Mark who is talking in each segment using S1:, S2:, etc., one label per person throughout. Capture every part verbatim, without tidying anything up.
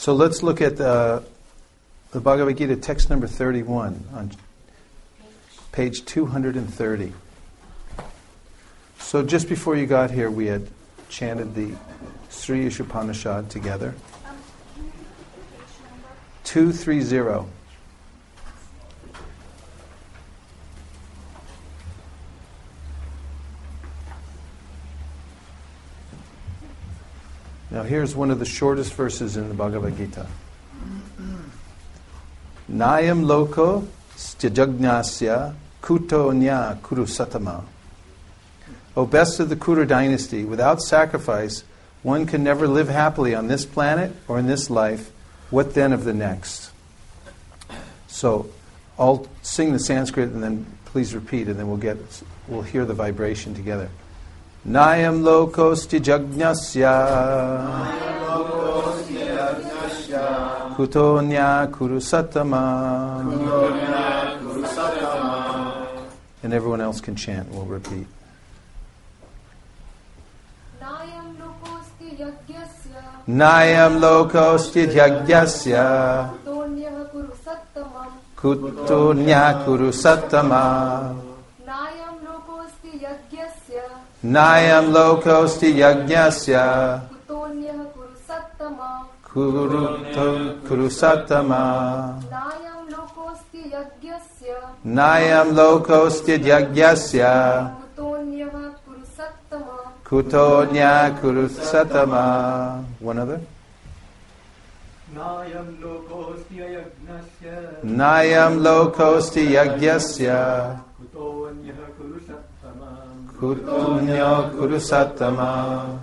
S1: So let's look at uh, the Bhagavad Gita, text number thirty-one, on page two hundred thirty. So just before you got here, we had chanted the Sri Ishopanishad together. two thirty. Now here's one of the shortest verses in the Bhagavad Gita. Nayam loko styajagnasya kuto nya kuru satama. O best of the Kuru dynasty, without sacrifice, one can never live happily on this planet or in this life. What then of the next? So I'll sing the Sanskrit and then please repeat, and then we'll get we'll hear the vibration together. Nayam lokosti jagnasya kutonya kurusatama. And everyone else can chant. We'll repeat. Nayam lokosti jagyasya kutonya kurusatama. Nayam lokosti yagyasya kuruto kurusatama. Nayam lokosti yagyasya kutonya kurusatama. One other.
S2: Nayam lokosti yagyasya
S1: Nayam lokosti yagyasya kutonya kurusatama.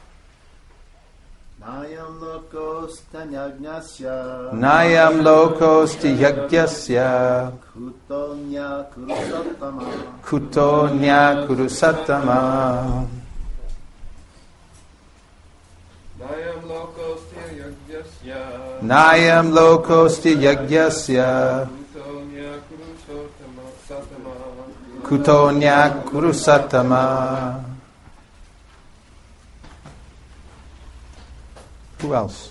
S3: Nayam lokosti yagyasya
S1: Nayam lokosti yagyasya
S3: kutonya kurusatama.
S1: kutonya kurusatama.
S4: Nayam lokosti yagyasya
S1: Nayam lokosti yagyasya kutonya kurusatama. Who else?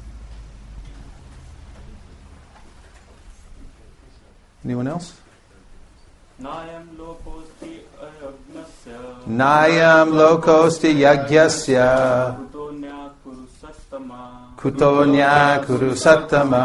S1: Anyone else?
S2: Nayam lokosti yagyasya
S1: Nayam lokosti yagyasya
S2: kutonya kurusatama.
S1: kutonya kurusatama.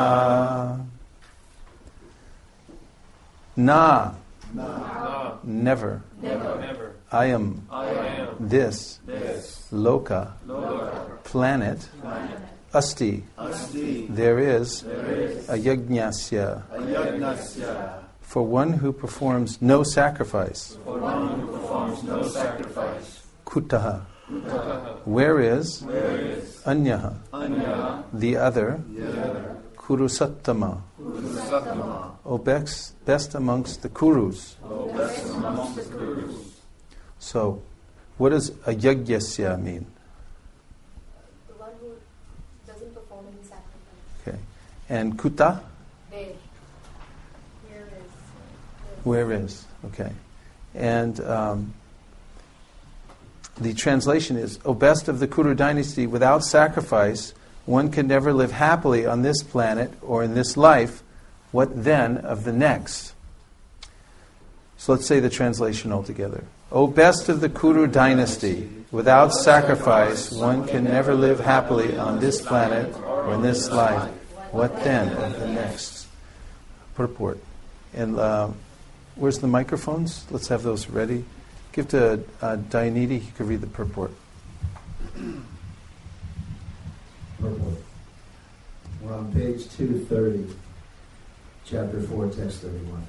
S1: Na.
S4: Na.
S1: Never.
S4: Never. Never.
S1: I am.
S4: I am.
S1: This.
S4: This.
S1: Loka.
S4: Loka.
S1: Planet.
S4: Planet.
S1: Asti.
S3: Asti.
S1: There is.
S4: There is.
S1: A yagnasya.
S3: A yagnasya.
S1: For one who performs no sacrifice.
S4: For one who performs no sacrifice.
S1: Kutaha.
S4: Kutaha.
S1: Where is.
S4: Where is.
S1: Anyaha.
S4: Anya.
S1: The other.
S3: The other.
S1: Kurusattama.
S4: Kurusatama.
S1: O best, best amongst the Kurus.
S4: O best amongst the Kurus.
S1: So, what does a yagyasya mean?
S5: The one who doesn't perform any sacrifice.
S1: Okay. And kuta?
S5: There. Here is.
S1: Where is. Okay. And um, the translation is, O best of the Kuru dynasty, without sacrifice, one can never live happily on this planet or in this life. What then of the next? So let's say the translation altogether. O best of the Kuru dynasty, without sacrifice, one can never live happily on this planet or in this life. What then of the next? Purport. And uh, where's the microphones? Let's have those ready. Give to uh, Dayanidhi, he could read the purport.
S6: Purport. We're on page two thirty, chapter four, text thirty-one.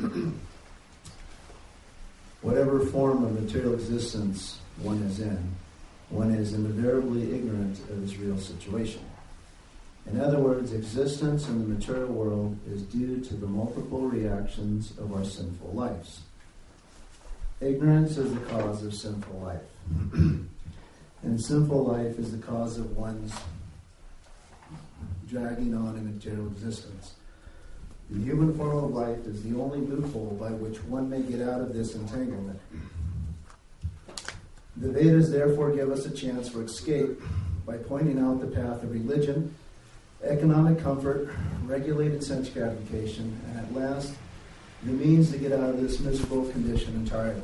S6: Whatever form of material existence one is in, one is invariably ignorant of its real situation. In other words, existence in the material world is due to the multiple reactions of our sinful lives. Ignorance is the cause of sinful life. And sinful life is the cause of one's dragging on in material existence. The human form of life is the only loophole by which one may get out of this entanglement. The Vedas therefore give us a chance for escape by pointing out the path of religion economic comfort, regulated sense gratification, and at last, the means to get out of this miserable condition entirely.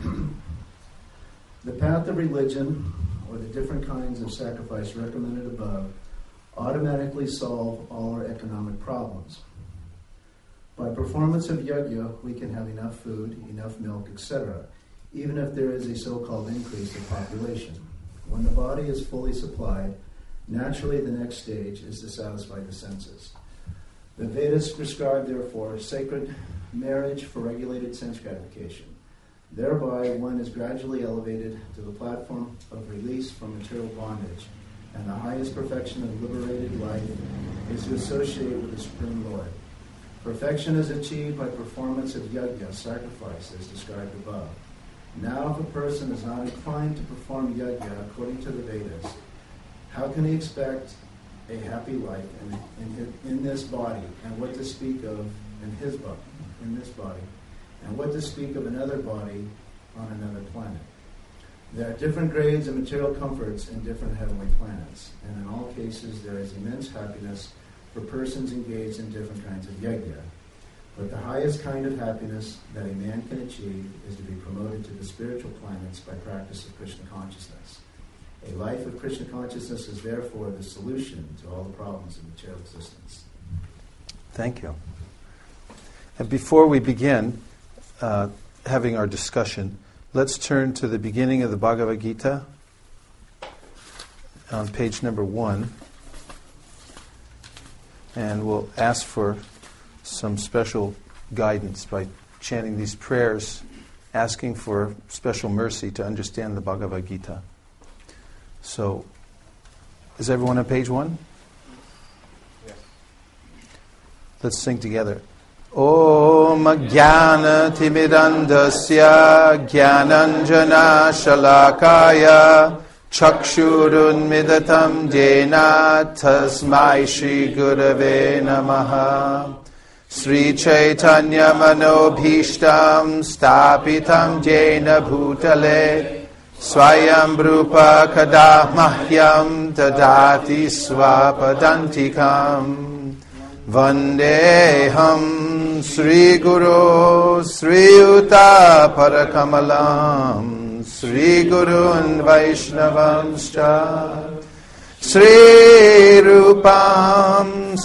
S6: The path of religion, or the different kinds of sacrifice recommended above, automatically solve all our economic problems. By performance of yajna, we can have enough food, enough milk, et cetera, even if there is a so-called increase of population. When the body is fully supplied, naturally the next stage is to satisfy the senses. The Vedas prescribe, therefore, sacred marriage for regulated sense gratification. Thereby, one is gradually elevated to the platform of release from material bondage, and the highest perfection of liberated life is to associate with the Supreme Lord. Perfection is achieved by performance of yajna, sacrifice, as described above. Now, if a person is not inclined to perform yajna according to the Vedas, how can he expect a happy life in, in, in this body, and what to speak of in his body, in this body, and what to speak of another body on another planet? There are different grades of material comforts in different heavenly planets, and in all cases there is immense happiness for persons engaged in different kinds of yajna. But the highest kind of happiness that a man can achieve is to be promoted to the spiritual planets by practice of Krishna consciousness. A life of Krishna consciousness is therefore the solution to all the problems of material existence.
S1: Thank you. And before we begin uh, having our discussion, let's turn to the beginning of the Bhagavad Gita on page number one. And we'll ask for some special guidance by chanting these prayers, asking for special mercy to understand the Bhagavad Gita. So, is everyone on page one?
S2: Yes.
S1: Let's sing together. Om Jnana Timidandasya Jnananjana Shalakaya Chakshurunmidatam Jena Tasmai Shri Gurave Namaha Sri Chaitanya Manobhishtam Stapitam Jena Bhutale Swayam Rupa Kada Mahyam Tadati Swapadantikam Vandeham Sri Guru Sri Uta Parakamalam Sri Gurun Vaishnavamscha Sri Rupam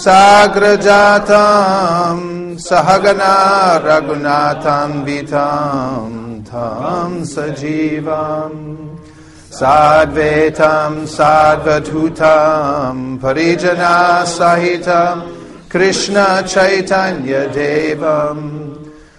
S1: Sagrajatam Sahagana Raghunatham Vitam Tam Sajivam Sadvetam Sadvatutam Parijana Sahitam Krishna Chaitanya Devam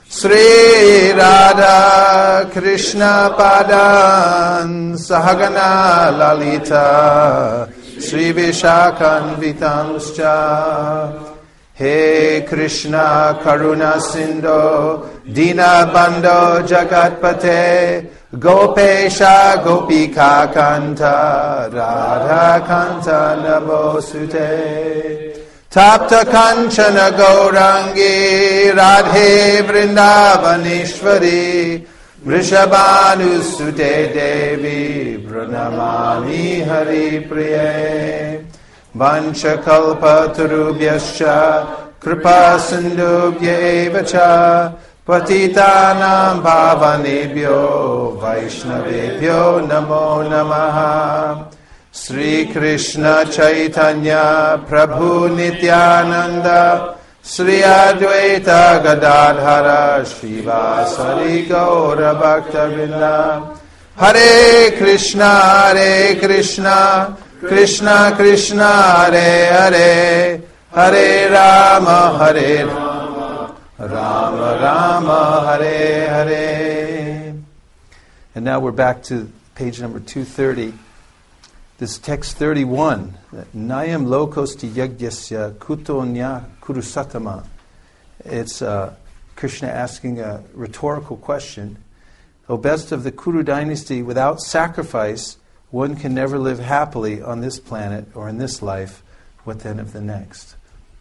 S1: Sri Radha Krishna Padan Sahagana Lalita Sri Vishakhan Vitamscha He Krishna Karuna Sindho Dina Bandho Jagatpate Gopesha Gopika Kanta Radha Kanta Nabosute Tapta Kanchana Gaurangi Radhe Vrindavaneshwari Vrishabhanusute Devi Pranamami Hari Priye Vanchakalpa Tarubhyascha Kripa Sindhubhya Evacha Patitanam Bhavanebhyo Vaishnavebhyo Namo Namaha Sri Krishna Chaitanya Prabhu Nityananda Sri Advaita Gadadhara Srivasari Gaura Bhaktavinda Hare Krishna Hare Krishna Krishna Krishna Hare Hare Hare Rama Hare Rama Rama Rama Hare Hare. And now we're back to page number two thirty. This text thirty-one, Nayam Lokosti Yagyasya Kutonya Kurusatama. It's uh, Krishna asking a rhetorical question. O best of the Kuru dynasty, without sacrifice, one can never live happily on this planet or in this life. What then of the next?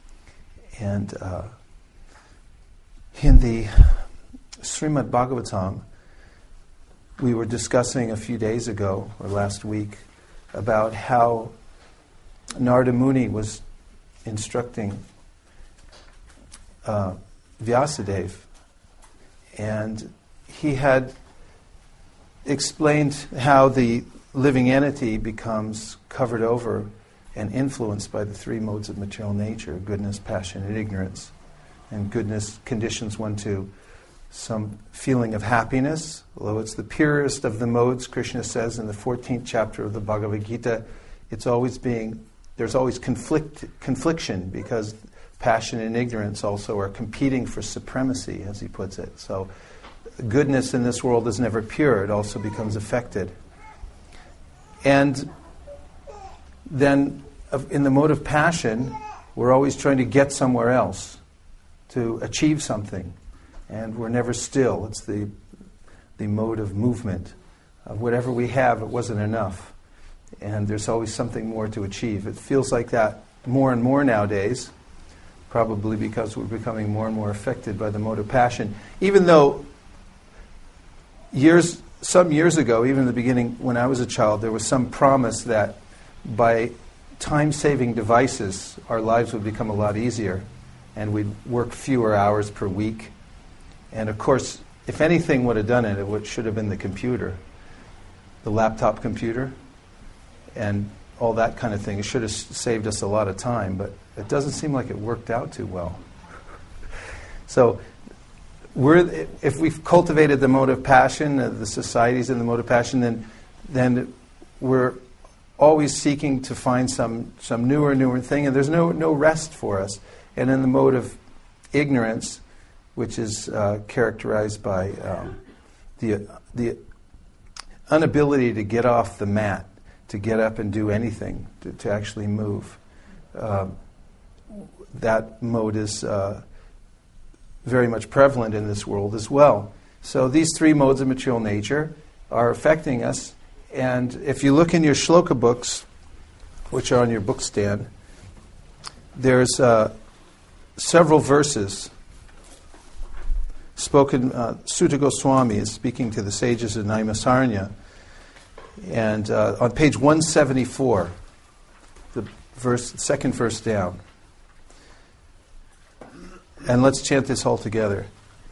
S1: And uh, in the Srimad Bhagavatam, we were discussing a few days ago, or last week, about how Narada Muni was instructing uh, Vyasadeva, and he had explained how the living entity becomes covered over and influenced by the three modes of material nature: goodness, passion, and ignorance. And goodness conditions one to some feeling of happiness, although it's the purest of the modes. Krishna says in the fourteenth chapter of the Bhagavad Gita, it's always being, there's always conflict, confliction, because passion and ignorance also are competing for supremacy, as he puts it. So goodness in this world is never pure, it also becomes affected. And then in the mode of passion, we're always trying to get somewhere else, to achieve something. And we're never still. It's the the mode of movement. Uh, whatever we have, it wasn't enough. And there's always something more to achieve. It feels like that more and more nowadays, probably because we're becoming more and more affected by the mode of passion. Even though years, some years ago, even in the beginning when I was a child, there was some promise that by time-saving devices, our lives would become a lot easier, and we'd work fewer hours per week. And of course, if anything would have done it, it would, should have been the computer, the laptop computer, and all that kind of thing. It should have s- saved us a lot of time, but it doesn't seem like it worked out too well. So, we're, if we've cultivated the mode of passion, uh, the society's in the mode of passion, then then we're always seeking to find some some newer, newer thing, and there's no no rest for us. And in the mode of ignorance, which is uh, characterized by um, the the inability to get off the mat, to get up and do anything, to, to actually move. Uh, that mode is uh, very much prevalent in this world as well. So these three modes of material nature are affecting us. And if you look in your shloka books, which are on your book stand, there's uh, several verses spoken. uh, Sutta Goswami is speaking to the sages of Naimisaranya, and uh, on page one seventy-four, the verse, second verse down. And let's chant this all together.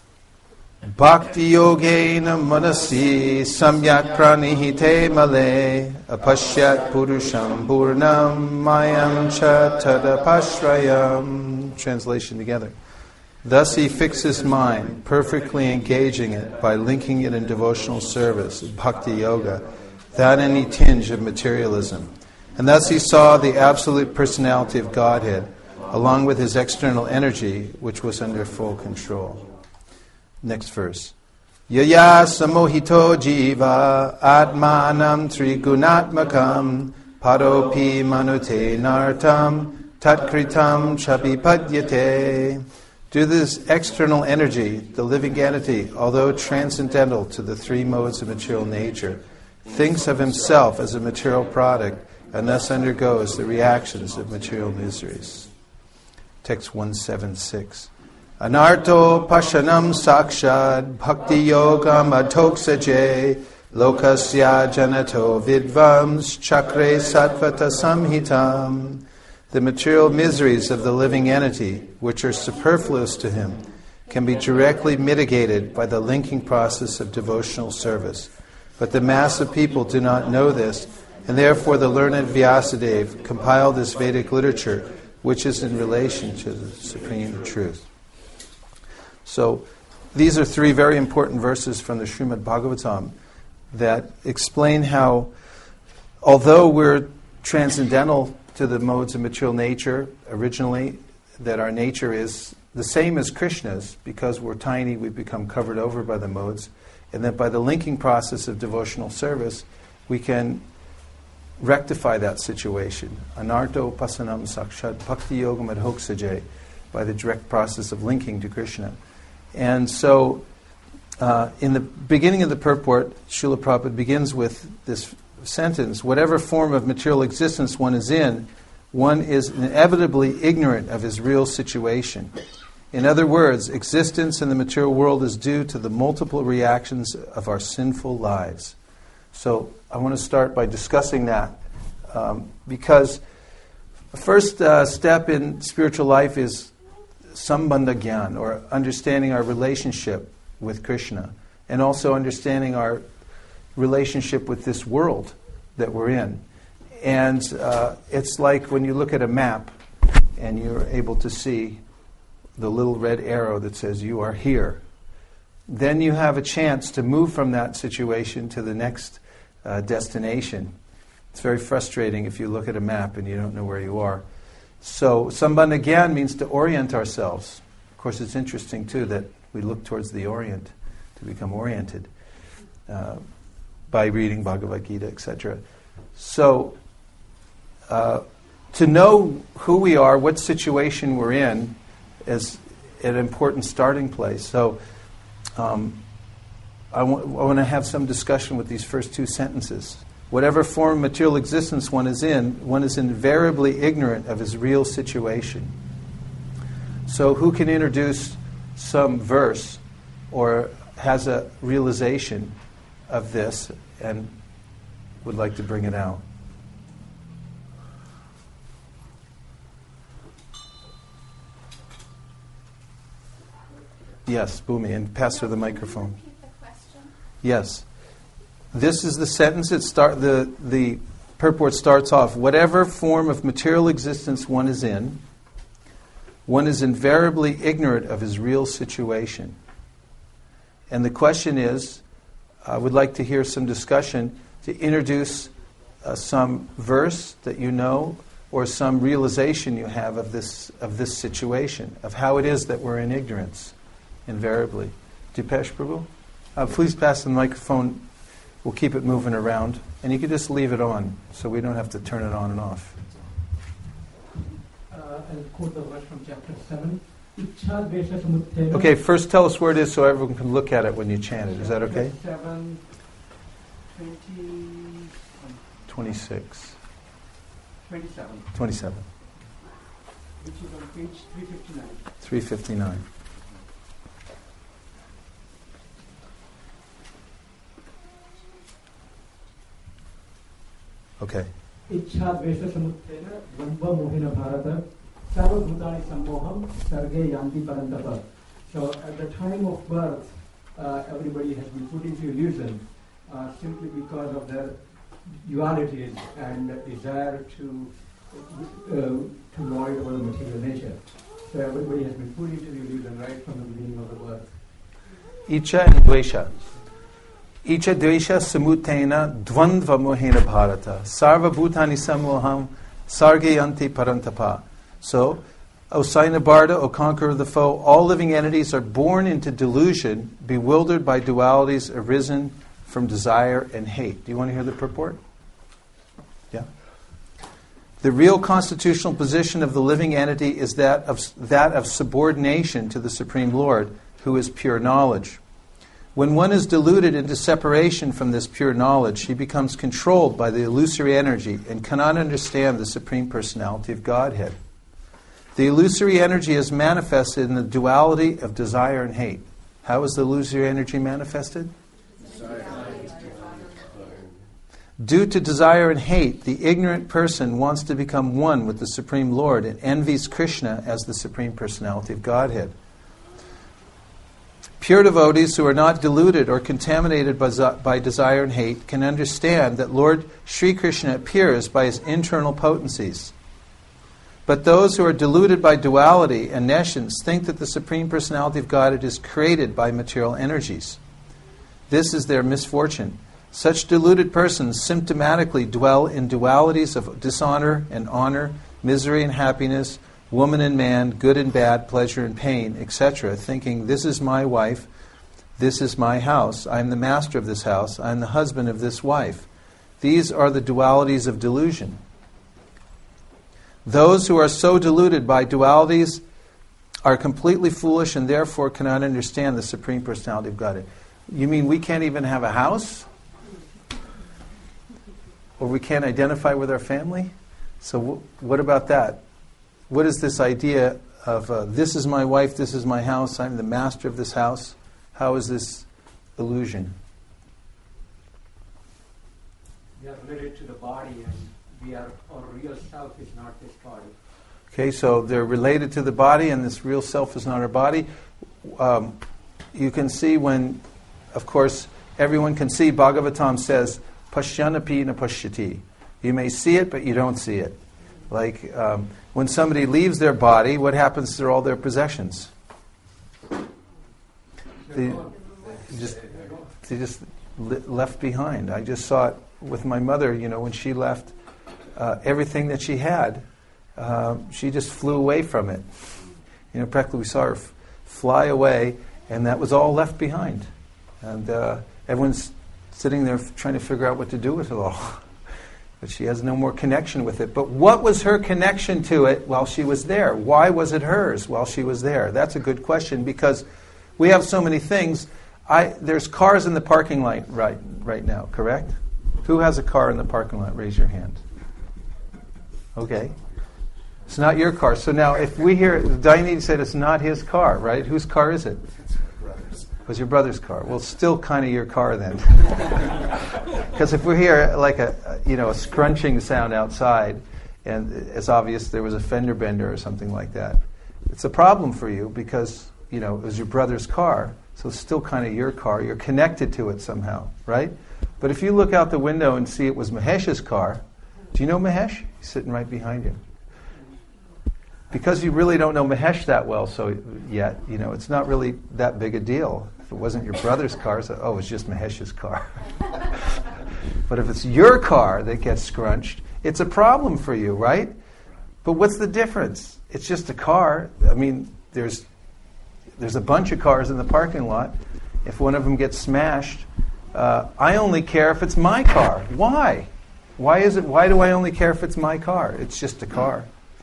S1: Bhakti yogena manasi samyak pranihite male apashyat purusham purnam mayam cha tadapashrayam. Translation together. Thus he fixes mind, perfectly engaging it by linking it in devotional service, bhakti yoga, without any tinge of materialism. And thus he saw the absolute personality of Godhead, along with his external energy, which was under full control. Next verse. Yaya samohito jiva atmanam trigunatmakam paropi manute nartam tatkritam chapipadyate. Due to this external energy, the living entity, although transcendental to the three modes of material nature, thinks of himself as a material product and thus undergoes the reactions of material miseries. Text one seventy-six. Anarto pashanam sakshad bhakti yogam adhoksaje lokasya janato vidvams chakre sattvata samhitam. The material miseries of the living entity, which are superfluous to him, can be directly mitigated by the linking process of devotional service. But the mass of people do not know this, and therefore the learned Vyasadeva compiled this Vedic literature, which is in relation to the supreme truth. So, these are three very important verses from the Srimad Bhagavatam that explain how, although we're transcendental to the modes of material nature originally, that our nature is the same as Krishna's. Because we're tiny, we become covered over by the modes, and that by the linking process of devotional service, we can rectify that situation. Anarto pasanam sakshat bhakti yogam adhoksaje, by the direct process of linking to Krishna. And so, uh, in the beginning of the purport, Srila Prabhupada begins with this sentence: whatever form of material existence one is in, one is inevitably ignorant of his real situation. In other words, existence in the material world is due to the multiple reactions of our sinful lives. So I want to start by discussing that, um, because The first uh, step in spiritual life is sambandha gyan, or understanding our relationship with Krishna, and also understanding our relationship with this world that we're in. And uh, it's like when you look at a map and you're able to see the little red arrow that says you are here. Then you have a chance to move from that situation to the next uh, destination. It's very frustrating if you look at a map and you don't know where you are. So, sambandha gyan means to orient ourselves. Of course, it's interesting too that we look towards the Orient to become oriented uh, by reading Bhagavad Gita, et cetera. So, uh, to know who we are, what situation we're in, is an important starting place. So, um, I, w- I want to have some discussion with these first two sentences. Whatever form of material existence one is in, one is invariably ignorant of his real situation. So who can introduce some verse or has a realization of this and would like to bring it out? Yes, Bhumi, and pass her the microphone.
S5: Repeat the question.
S1: Yes. This is the sentence. It start the the purport starts off. Whatever form of material existence one is in, one is invariably ignorant of his real situation. And the question is, I would like to hear some discussion to introduce uh, some verse that you know or some realization you have of this of this situation, of how it is that we're in ignorance, invariably. Dipesh Prabhu? Uh, please pass the microphone. We'll keep it moving around. And you can just leave it on, so we don't have to turn it on and off.
S7: Uh, I'll quote the verse from chapter seven. Ichha dvesha samuttena.
S1: Okay, first tell us where it is so everyone can look at it when you chant it. Is that okay?
S7: seven, twenty,
S1: twenty-six.
S7: twenty-seven,
S1: twenty-seven.
S7: which is on page three fifty-nine.
S1: three fifty-nine. Okay.
S7: Ichha dvesha samuttena dvandva mohina bharata sarva bhutani sammoham sarge yanti parantapa. So at the time of birth, uh, everybody has been put into illusion uh, simply because of their dualities and desire to uh, to lord over the material nature. So everybody has been put into the illusion right from the beginning of the birth.
S1: Icha and Dvesha. Icha Dvesha samutena dvandva mohena bharata sarva bhutani sammoham sargayanti parantapa. So, O Sainabharta, O conqueror of the foe, all living entities are born into delusion, bewildered by dualities arisen from desire and hate. Do you want to hear the purport? Yeah. The real constitutional position of the living entity is that of, that of subordination to the Supreme Lord, who is pure knowledge. When one is deluded into separation from this pure knowledge, he becomes controlled by the illusory energy and cannot understand the Supreme Personality of Godhead. The illusory energy is manifested in the duality of desire and hate. How is the illusory energy manifested? Due to desire and hate, the ignorant person wants to become one with the Supreme Lord and envies Krishna as the Supreme Personality of Godhead. Pure devotees who are not deluded or contaminated by, by desire and hate can understand that Lord Sri Krishna appears by his internal potencies. But those who are deluded by duality and nescience think that the Supreme Personality of Godhead is created by material energies. This is their misfortune. Such deluded persons symptomatically dwell in dualities of dishonor and honor, misery and happiness, woman and man, good and bad, pleasure and pain, et cetera, thinking, this is my wife, this is my house, I am the master of this house, I am the husband of this wife. These are the dualities of delusion. Those who are so deluded by dualities are completely foolish and therefore cannot understand the Supreme Personality of Godhead. You mean we can't even have a house? Or we can't identify with our family? So w- what about that? What is this idea of uh, this is my wife, this is my house, I'm the master of this house? How is this illusion?
S7: We are related to the body and we we are, our real self is not this body.
S1: Okay, so they're related to the body, and this real self is not our body. Um, you can see when, of course, everyone can see, Bhagavatam says, Pashyanapi na pashyati. You may see it, but you don't see it. Like um, when somebody leaves their body, what happens to all their possessions? They just, they just li- left behind. I just saw it with my mother, you know, when she left uh, everything that she had. Uh, she just flew away from it. You know, practically we saw her f- fly away, and that was all left behind. And uh, everyone's sitting there f- trying to figure out what to do with it all. But she has no more connection with it. But what was her connection to it while she was there? Why was it hers while she was there? That's a good question, because we have so many things. I, there's cars in the parking lot right, right now, correct? Who has a car in the parking lot? Raise your hand. Okay. It's not your car. So now if we hear, Daini said it's not his car, right? Whose car is it? It was your brother's car. Well, still kind of your car then. Because if we hear like a, you know, a scrunching sound outside, and it's obvious there was a fender bender or something like that, it's a problem for you because, you know, it was your brother's car, so it's still kind of your car. You're connected to it somehow, right? But if you look out the window and see it was Mahesh's car, do you know Mahesh? He's sitting right behind you. Because you really don't know Mahesh that well so yet, you know, it's not really that big a deal. If it wasn't your brother's car, so, oh, it's just Mahesh's car. But if it's your car that gets scrunched, it's a problem for you, right? But what's the difference? It's just a car. I mean, there's there's a bunch of cars in the parking lot. If one of them gets smashed, uh, I only care if it's my car. Why? Why is it? Why do I only care if it's my car? It's just a car.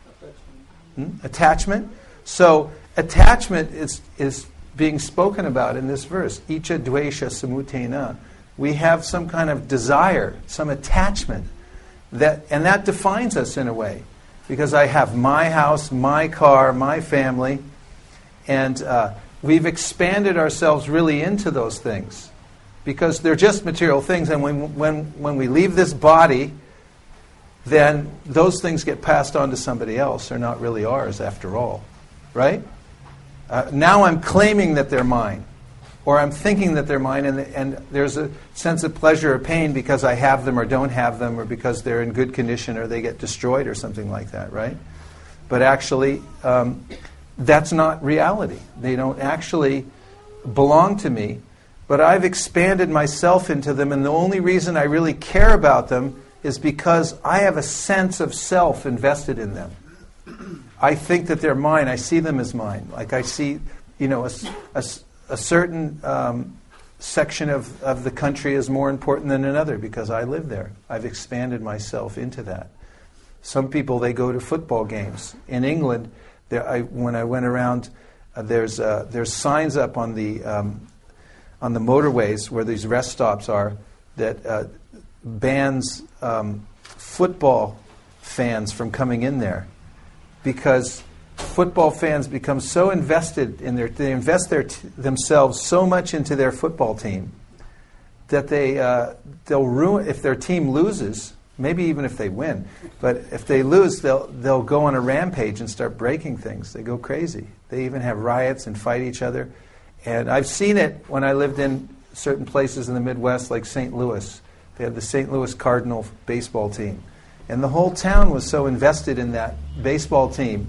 S1: Hmm? Attachment. So attachment is is being spoken about in this verse. Icha dvesha samutena. We have some kind of desire, some attachment, that and that defines us in a way, because I have my house, my car, my family, and uh, we've expanded ourselves really into those things, because they're just material things. And when when when we leave this body, then those things get passed on to somebody else. They're not really ours after all, right? Uh, now I'm claiming that they're mine, or I'm thinking that they're mine, and, and there's a sense of pleasure or pain because I have them or don't have them, or because they're in good condition or they get destroyed or something like that, right? But actually, um, that's not reality. They don't actually belong to me, but I've expanded myself into them, and the only reason I really care about them is because I have a sense of self invested in them. I think that they're mine. I see them as mine. Like I see, you know, a, a, a certain um, section of, of the country is more important than another because I live there. I've expanded myself into that. Some people, they go to football games. In England, there, I, when I went around, uh, there's uh, there's signs up on the um, on the motorways where these rest stops are that uh, bans um, football fans from coming in there, because football fans become so invested in their, they invest their t- themselves so much into their football team that they uh, they'll ruin, if their team loses, maybe even if they win, but if they lose, they'll they'll go on a rampage and start breaking things. They go crazy. They even have riots and fight each other. And I've seen it when I lived in certain places in the Midwest, like Saint Louis. They had the Saint Louis Cardinal baseball team. And the whole town was so invested in that baseball team,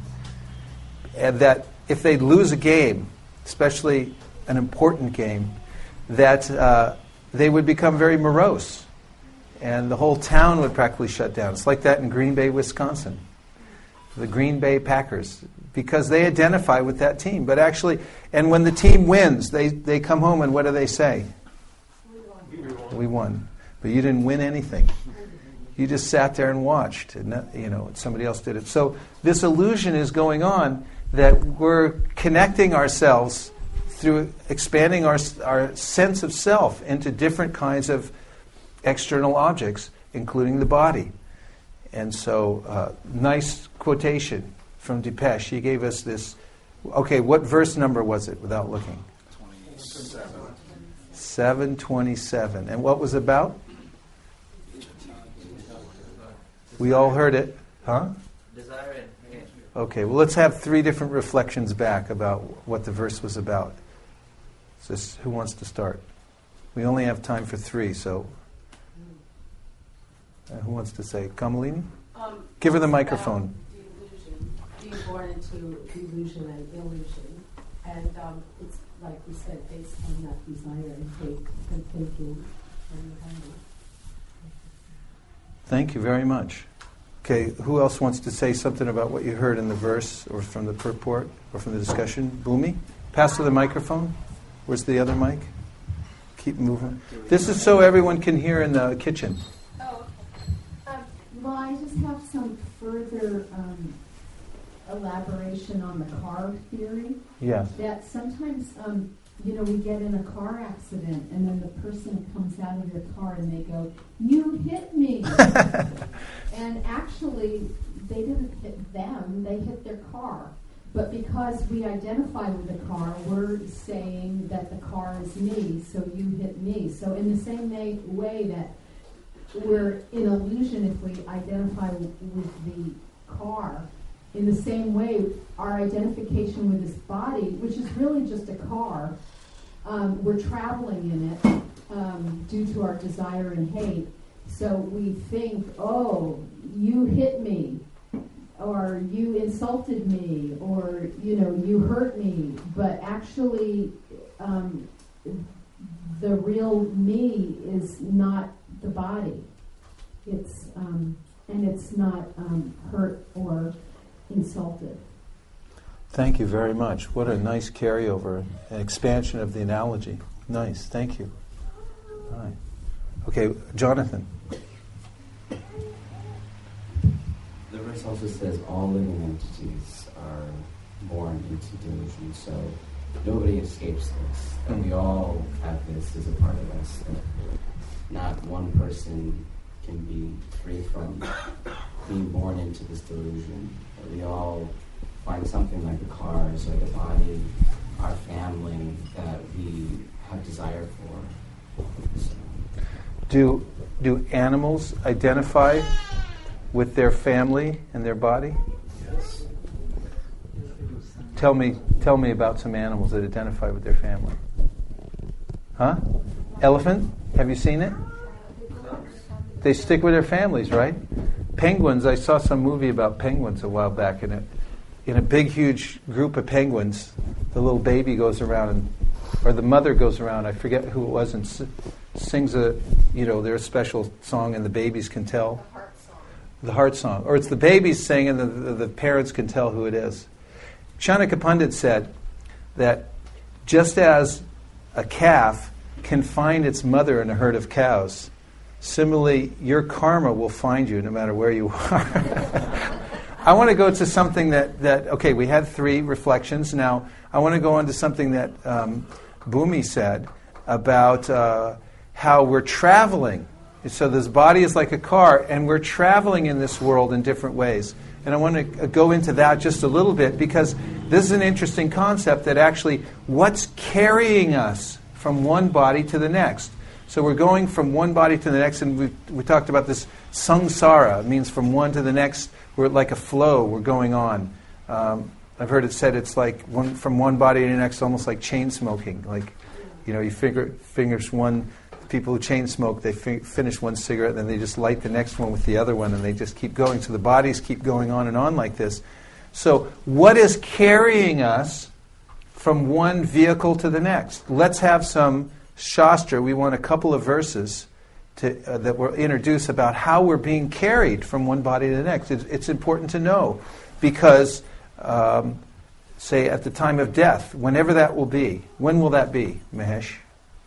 S1: and that if they'd lose a game, especially an important game, that uh, they would become very morose. And the whole town would practically shut down. It's like that in Green Bay, Wisconsin. The Green Bay Packers, because they identify with that team. But actually, and when the team wins, they, they come home and what do they say?
S5: We won.
S7: We won.
S1: We won. But you didn't win anything. You just sat there and watched, and not, you know, somebody else did it. So this illusion is going on that we're connecting ourselves through expanding our our sense of self into different kinds of external objects, including the body. And so, uh, nice quotation from Dipesh. He gave us this. Okay, what verse number was it? Without looking,
S2: twenty-seven.
S1: seven twenty-seven. And what was about? We all heard it. Huh?
S2: Desire and hate.
S1: Okay, well, let's have three different reflections back about what the verse was about. So this, who wants to start? We only have time for three, so uh, who wants to say? Kamalini?
S8: Um,
S1: Give her the
S8: it's
S1: microphone.
S8: about delusion, being born into delusion and illusion. And um, it's, like we said, based on that desire and hate and thinking and behind
S1: Thank you very much. Okay, who else wants to say something about what you heard in the verse or from the purport or from the discussion? Bhumi? Pass to the microphone. Where's the other mic? Keep moving. This is so everyone can hear in the kitchen.
S5: Oh, okay. Um,
S9: Well, I just have some further um, elaboration on the car theory.
S1: Yes.
S9: That sometimes, um, you know, we get in a car accident and then the person comes out of their car and they go, "You hit me." And actually, they didn't hit them, they hit their car. But because we identify with the car, we're saying that the car is me, so you hit me. So in the same way, way that we're in illusion if we identify with, with the car, in the same way, our identification with this body, which is really just a car, um, we're traveling in it um, due to our desire and hate. So we think, oh, you hit me, or you insulted me, or, you know, you hurt me. But actually, um, the real me is not the body. It's um, and it's not um, hurt or insulted.
S1: Thank you very much. What a nice carryover, an expansion of the analogy. Nice, thank you. All right. Okay, Jonathan.
S10: The verse also says all living entities are born into delusion, so nobody escapes this. And we all have this as a part of us. And not one person can be free from being born into this delusion. But we all find something like the cars or the body, our family, that we have desire for. So.
S1: Do do animals identify with their family and their body?
S10: Yes.
S1: Tell me tell me about some animals that identify with their family. Huh? Elephant? Have you seen it? They stick with their families, right? Penguins, I saw some movie about penguins a while back, and it in a big, huge group of penguins, the little baby goes around, and, or the mother goes around, I forget who it was, and s- sings a, you know, their special song, and the babies can tell.
S5: the heart song.
S1: The heart song. Or it's the babies sing, and the, the, the parents can tell who it is. Chanakya Pandit said that just as a calf can find its mother in a herd of cows, similarly, your karma will find you no matter where you are. I want to go to something that, that, okay, we had three reflections. Now, I want to go on to something that um, Bhumi said about uh, how we're traveling. So this body is like a car, and we're traveling in this world in different ways. And I want to go into that just a little bit, because this is an interesting concept that actually, what's carrying us from one body to the next? So we're going from one body to the next, and we we talked about this samsara. It means from one to the next. We're like a flow. We're going on. Um, I've heard it said it's like one, from one body to the next, almost like chain smoking. Like, you know, you finger, fingers one. People who chain smoke, they fi- finish one cigarette, and then they just light the next one with the other one, and they just keep going. So the bodies keep going on and on like this. So what is carrying us from one vehicle to the next? Let's have some Shastra. We want a couple of verses to, uh, that will introduce about how we're being carried from one body to the next. It's, it's important to know because, um, say, at the time of death, whenever that will be, when will that be, Mahesh?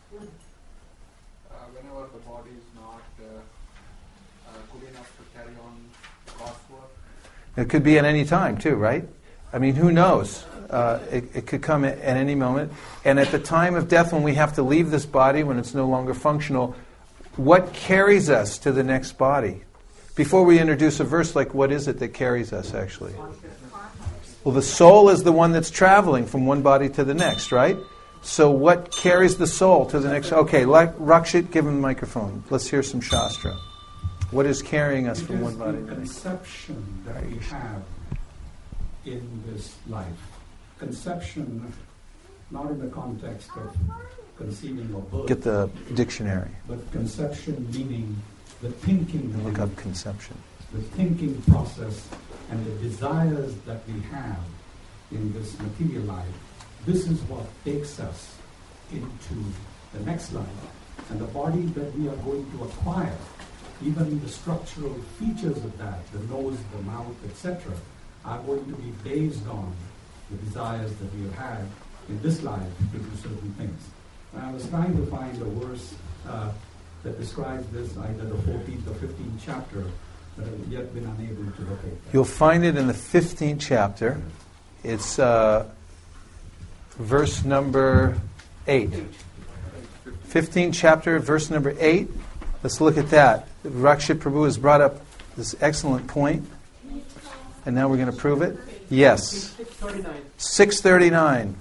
S2: Uh, whenever the body is not uh, uh, good enough to carry on God's work.
S1: It could be at any time, too, right? I mean, who knows? Uh, it, it could come at, at any moment. And at the time of death, when we have to leave this body, when it's no longer functional, what carries us to the next body? Before we introduce a verse, like what is it that carries us, actually? Well, the soul is the one that's traveling from one body to the next, right? So what carries the soul to the next? Okay, like Rakshit, give him the microphone. Let's hear some Shastra. What is carrying us
S11: It
S1: from
S11: is
S1: one body
S11: the
S1: to the next?
S11: conception that we have in this life. Conception, not in the context of conceiving or birth.
S1: Get the dictionary.
S11: But conception meaning the thinking.
S1: Look up conception.
S11: The thinking process and the desires that we have in this material life. This is what takes us into the next life. And the body that we are going to acquire, even the structural features of that, the nose, the mouth, et cetera, are going to be based on the desires that we have had in this life to do certain things. And I was trying to find a verse uh, that describes this, either the fourteenth or fifteenth chapter, but I've yet been unable to locate that.
S1: You'll find it in the fifteenth chapter. It's uh, verse number eight. fifteenth chapter, verse number eight. Let's look at that. Rakshit Prabhu has brought up this excellent point, and now we're going to prove it. Yes. six thirty-nine.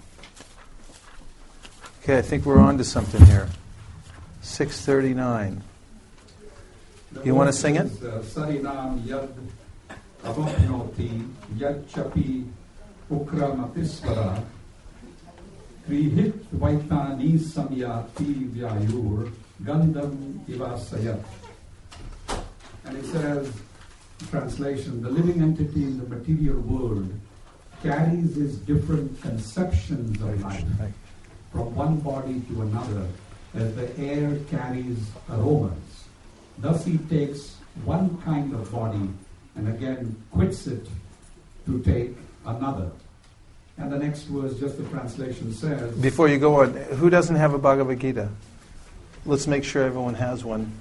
S1: Okay, I think we're on to something here. six thirty-nine. You want to sing it?
S11: Sarinam yad avapnoti yad chapi ukramatisvara krihit vaitani samyati vyayur gandham ivasayat. And it says, translation, the living entity in the material world carries his different conceptions of life from one body to another as the air carries aromas. Thus he takes one kind of body and again quits it to take another. And the next verse, just the translation says...
S1: Before you go on, who doesn't have a Bhagavad Gita? Let's make sure everyone has one.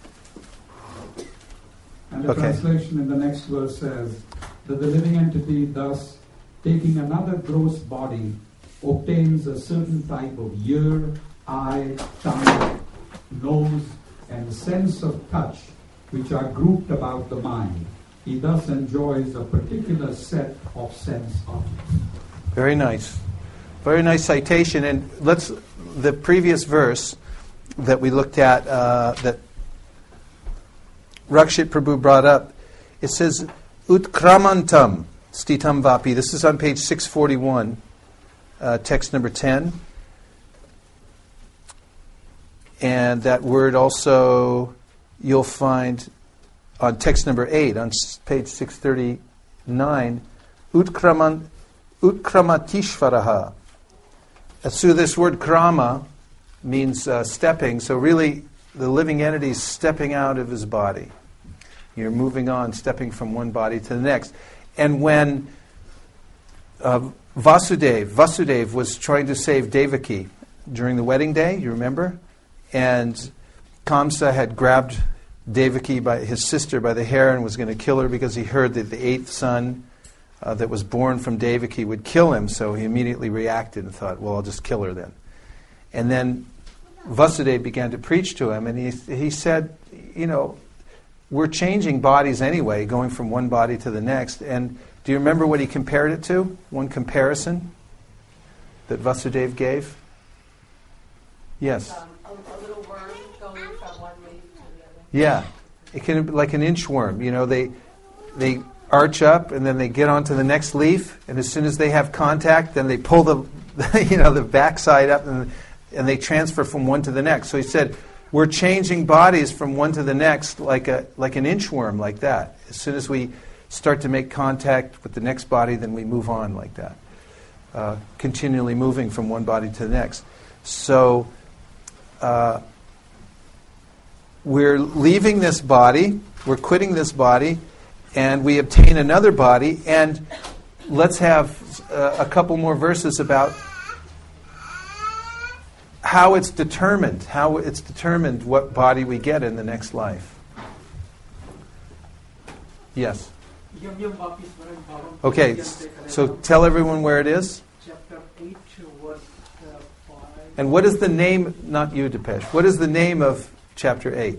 S11: And the
S1: Okay.
S11: translation in the next verse says that the living entity, thus taking another gross body, obtains a certain type of ear, eye, tongue, nose, and sense of touch, which are grouped about the mind. He thus enjoys a particular set of sense objects.
S1: Very nice. Very nice citation. And let's, the previous verse that we looked at, uh, that Rakshit Prabhu brought up, it says, Utkramantam stitam vapi. This is on page six forty-one, uh, text number ten. And that word also you'll find on text number eight, on s- page six thirty-nine, Utkraman, Utkramatishvaraha. Uh, So this word krama means uh, stepping. So really, the living entity is stepping out of his body. You're moving on, stepping from one body to the next. And when uh, Vasudev, Vasudev was trying to save Devaki during the wedding day, you remember? And Kamsa had grabbed Devaki, by his sister, by the hair and was going to kill her because he heard that the eighth son uh, that was born from Devaki would kill him. So he immediately reacted and thought, well, I'll just kill her then. And then Vasudev began to preach to him, and he he said, you know, we're changing bodies anyway, going from one body to the next. And do you remember what he compared it to? One comparison that Vasudev gave? Yes.
S8: Um, a, a little worm going from one leaf to the other.
S1: Yeah. It can be like an inchworm. You know, they they arch up and then they get onto the next leaf, and as soon as they have contact, then they pull the you know the backside up and and they transfer from one to the next. So he said, we're changing bodies from one to the next like a like an inchworm, like that. As soon as we start to make contact with the next body, then we move on like that, uh, continually moving from one body to the next. So uh, we're leaving this body, we're quitting this body, and we obtain another body. And let's have uh, a couple more verses about how it's determined, how it's determined what body we get in the next life. Yes. Okay, s- so tell everyone where it is.
S7: Chapter eight, verse uh, five.
S1: And what is the name, not you, Depesh, what is the name of chapter eight?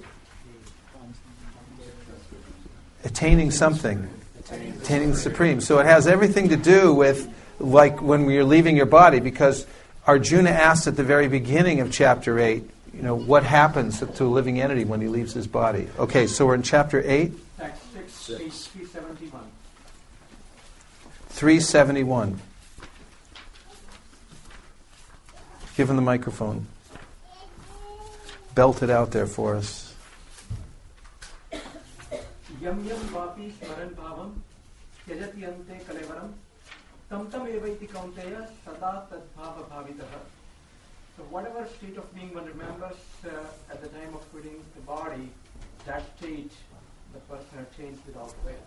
S1: Attaining something. Attaining the Supreme. So it has everything to do with, like, when you're leaving your body, because Arjuna asked at the very beginning of chapter eight, you know, what happens to a living entity when he leaves his body. Okay, so we're in chapter eight.
S7: Act six, page three seventy-one.
S1: three seventy-one. Give him the microphone. Belt it out there for us.
S7: Yam yam vapi smaran bhavam त्यजति अन्ते कलेवरम tam tam evaiti kaunteya sada tad bhava bhavitaha. So whatever state of being one remembers uh, at the time of quitting the body, that state the person attains without fail.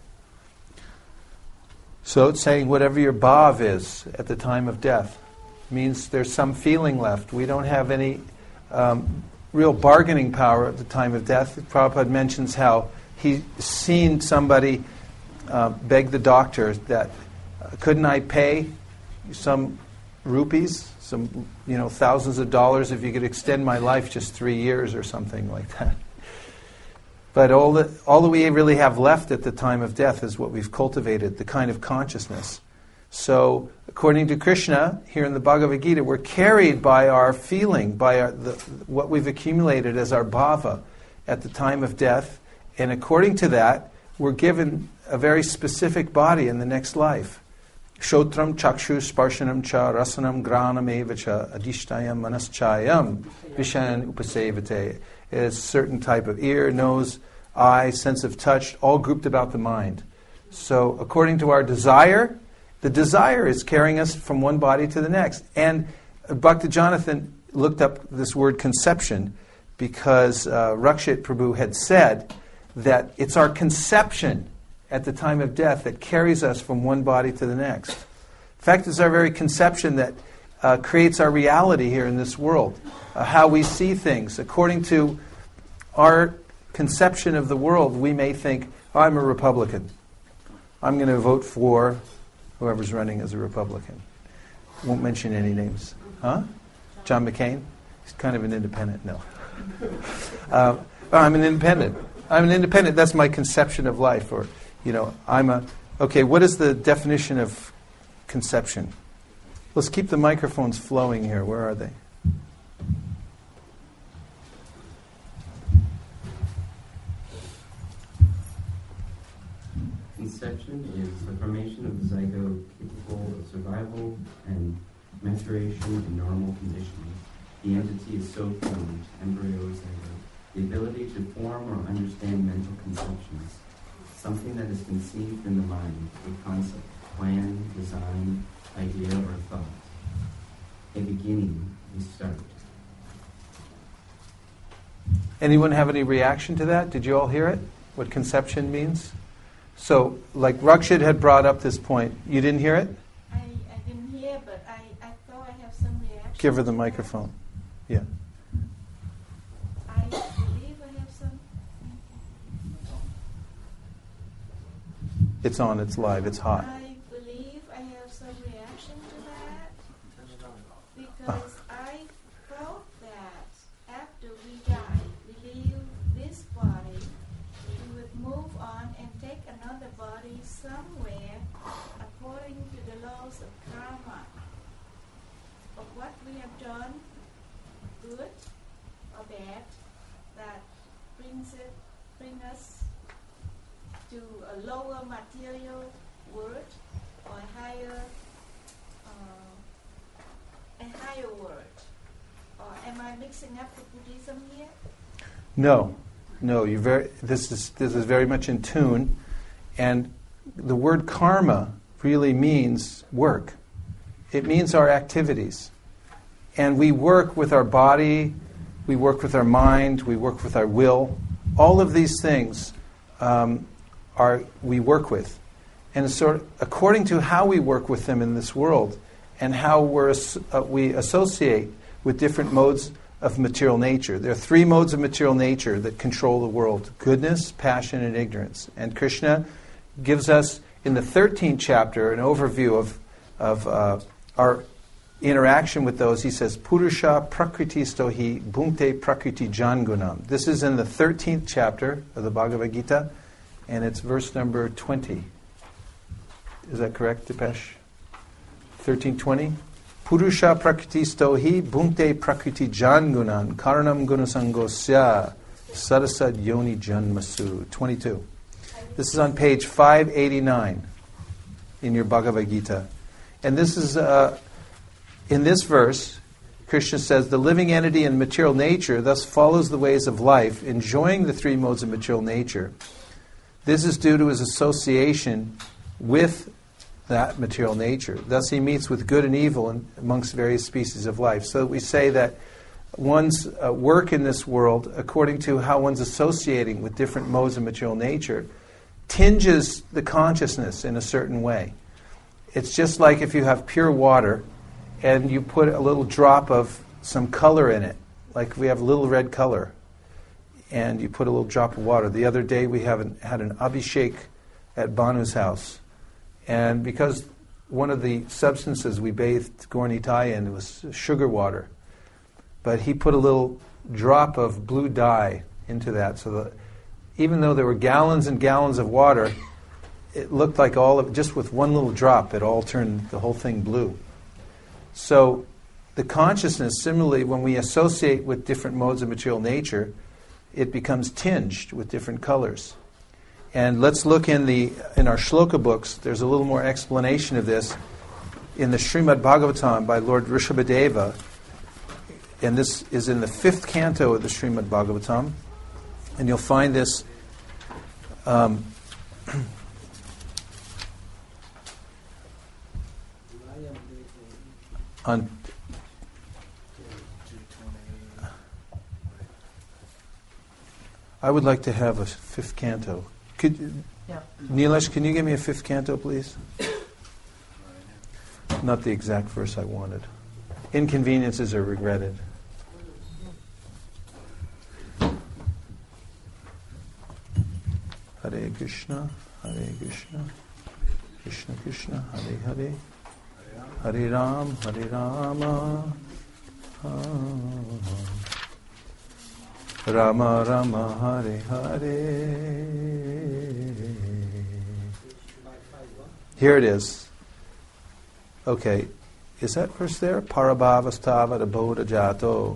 S1: So it's saying whatever your bhav is at the time of death means there's some feeling left. We don't have any um, real bargaining power at the time of death. Prabhupada mentions how he's seen somebody uh, beg the doctor that, uh, couldn't I pay some rupees, some, you know, thousands of dollars if you could extend my life just three years or something like that. But all that, all that we really have left at the time of death is what we've cultivated, the kind of consciousness. So, according to Krishna, here in the Bhagavad Gita, we're carried by our feeling, by our, the, what we've accumulated as our bhava at the time of death. And according to that, we're given a very specific body in the next life. Shotram chakshu sparshanam cha rasanam granam eva cha adishtayam manaschayam vishan upasevate. It's a certain type of ear, nose, eye, sense of touch, all grouped about the mind. So according to our desire, the desire is carrying us from one body to the next. And Bhakti Jonathan looked up this word conception because uh, Rakshit Prabhu had said that it's our conception at the time of death that carries us from one body to the next. In fact, it's our very conception that uh, creates our reality here in this world, uh, how we see things. According to our conception of the world, we may think, oh, I'm a Republican. I'm going to vote for whoever's running as a Republican. Won't mention any names. Huh? John McCain? He's kind of an independent. No. uh, I'm an independent. I'm an independent. That's my conception of life. Or, you know, I'm a... Okay, what is the definition of conception? Let's keep the microphones flowing here. Where are they?
S10: Conception is the formation of the zygote capable of survival and maturation in normal conditions. The entity is so formed, embryo or zygote, the ability to form or understand mental conceptions, something that is conceived in the mind, a concept, plan, design, idea, or thought. A beginning, a start.
S1: Anyone have any reaction to that? Did you all hear it? What conception means? So, like Rakshit had brought up this point. You didn't hear it?
S12: I, I didn't hear, but I, I thought I have some reaction.
S1: Give her the microphone. Yeah.
S12: I believe I have some.
S1: It's on, it's live, it's hot.
S12: I believe I have some reaction to that because I felt that after we die, we leave this body, we would move on and take another body somewhere according to the laws of karma, of what we have done, good or bad, that brings it, bring us to a lower material world or a higher, uh, a higher world. Or am I mixing up the Buddhism here?
S1: No, no. You're very. This is this is very much in tune, and the word karma really means work. It means our activities, and we work with our body, we work with our mind, we work with our will. All of these things um, are we work with, and sort of, according to how we work with them in this world, and how we're uh, we associate with different modes of material nature. There are three modes of material nature that control the world: goodness, passion, and ignorance. And Krishna gives us in the thirteenth chapter an overview of of uh, our interaction with those. He says, Purusha prakritisto hi bhunkte prakriti jangunam. This is in the thirteenth chapter of the Bhagavad Gita, and it's verse number twenty. Is that correct, Dipesh? thirteen twenty? Purusha prakriti stohi bhunkte prakriti jangunan karanam gunasangosya sarasad yoni janmasu. twenty-two. This is on page five eighty-nine in your Bhagavad Gita. And this is, uh, in this verse, Krishna says, the living entity in material nature thus follows the ways of life, enjoying the three modes of material nature. This is due to his association with that material nature. Thus he meets with good and evil in, amongst various species of life. So we say that one's uh, work in this world, according to how one's associating with different modes of material nature, tinges the consciousness in a certain way. It's just like if you have pure water and you put a little drop of some color in it, like we have a little red color, and you put a little drop of water. The other day we have an, had an abhishek at Banu's house, and because one of the substances we bathed Gaura-Nitai in was sugar water, but he put a little drop of blue dye into that, so that even though there were gallons and gallons of water, it looked like all of just with one little drop, it all turned the whole thing blue. So the consciousness, similarly, when we associate with different modes of material nature, it becomes tinged with different colors. And let's look in the in our shloka books. There's a little more explanation of this in the Srimad Bhagavatam by Lord Rishabhadeva, and this is in the fifth canto of the Srimad Bhagavatam, and you'll find this um, on I would like to have a fifth canto. Could yeah. Nilesh, can you give me a fifth canto, please? Not the exact verse I wanted. Inconveniences are regretted. Hare Krishna, Hare Krishna, Krishna Krishna, Hare Hare, Hare Ram, Hare Rama, Rama Rama, Hare Hare. Here it is. Okay, is that verse there? Parabhavastava Bodha Jato.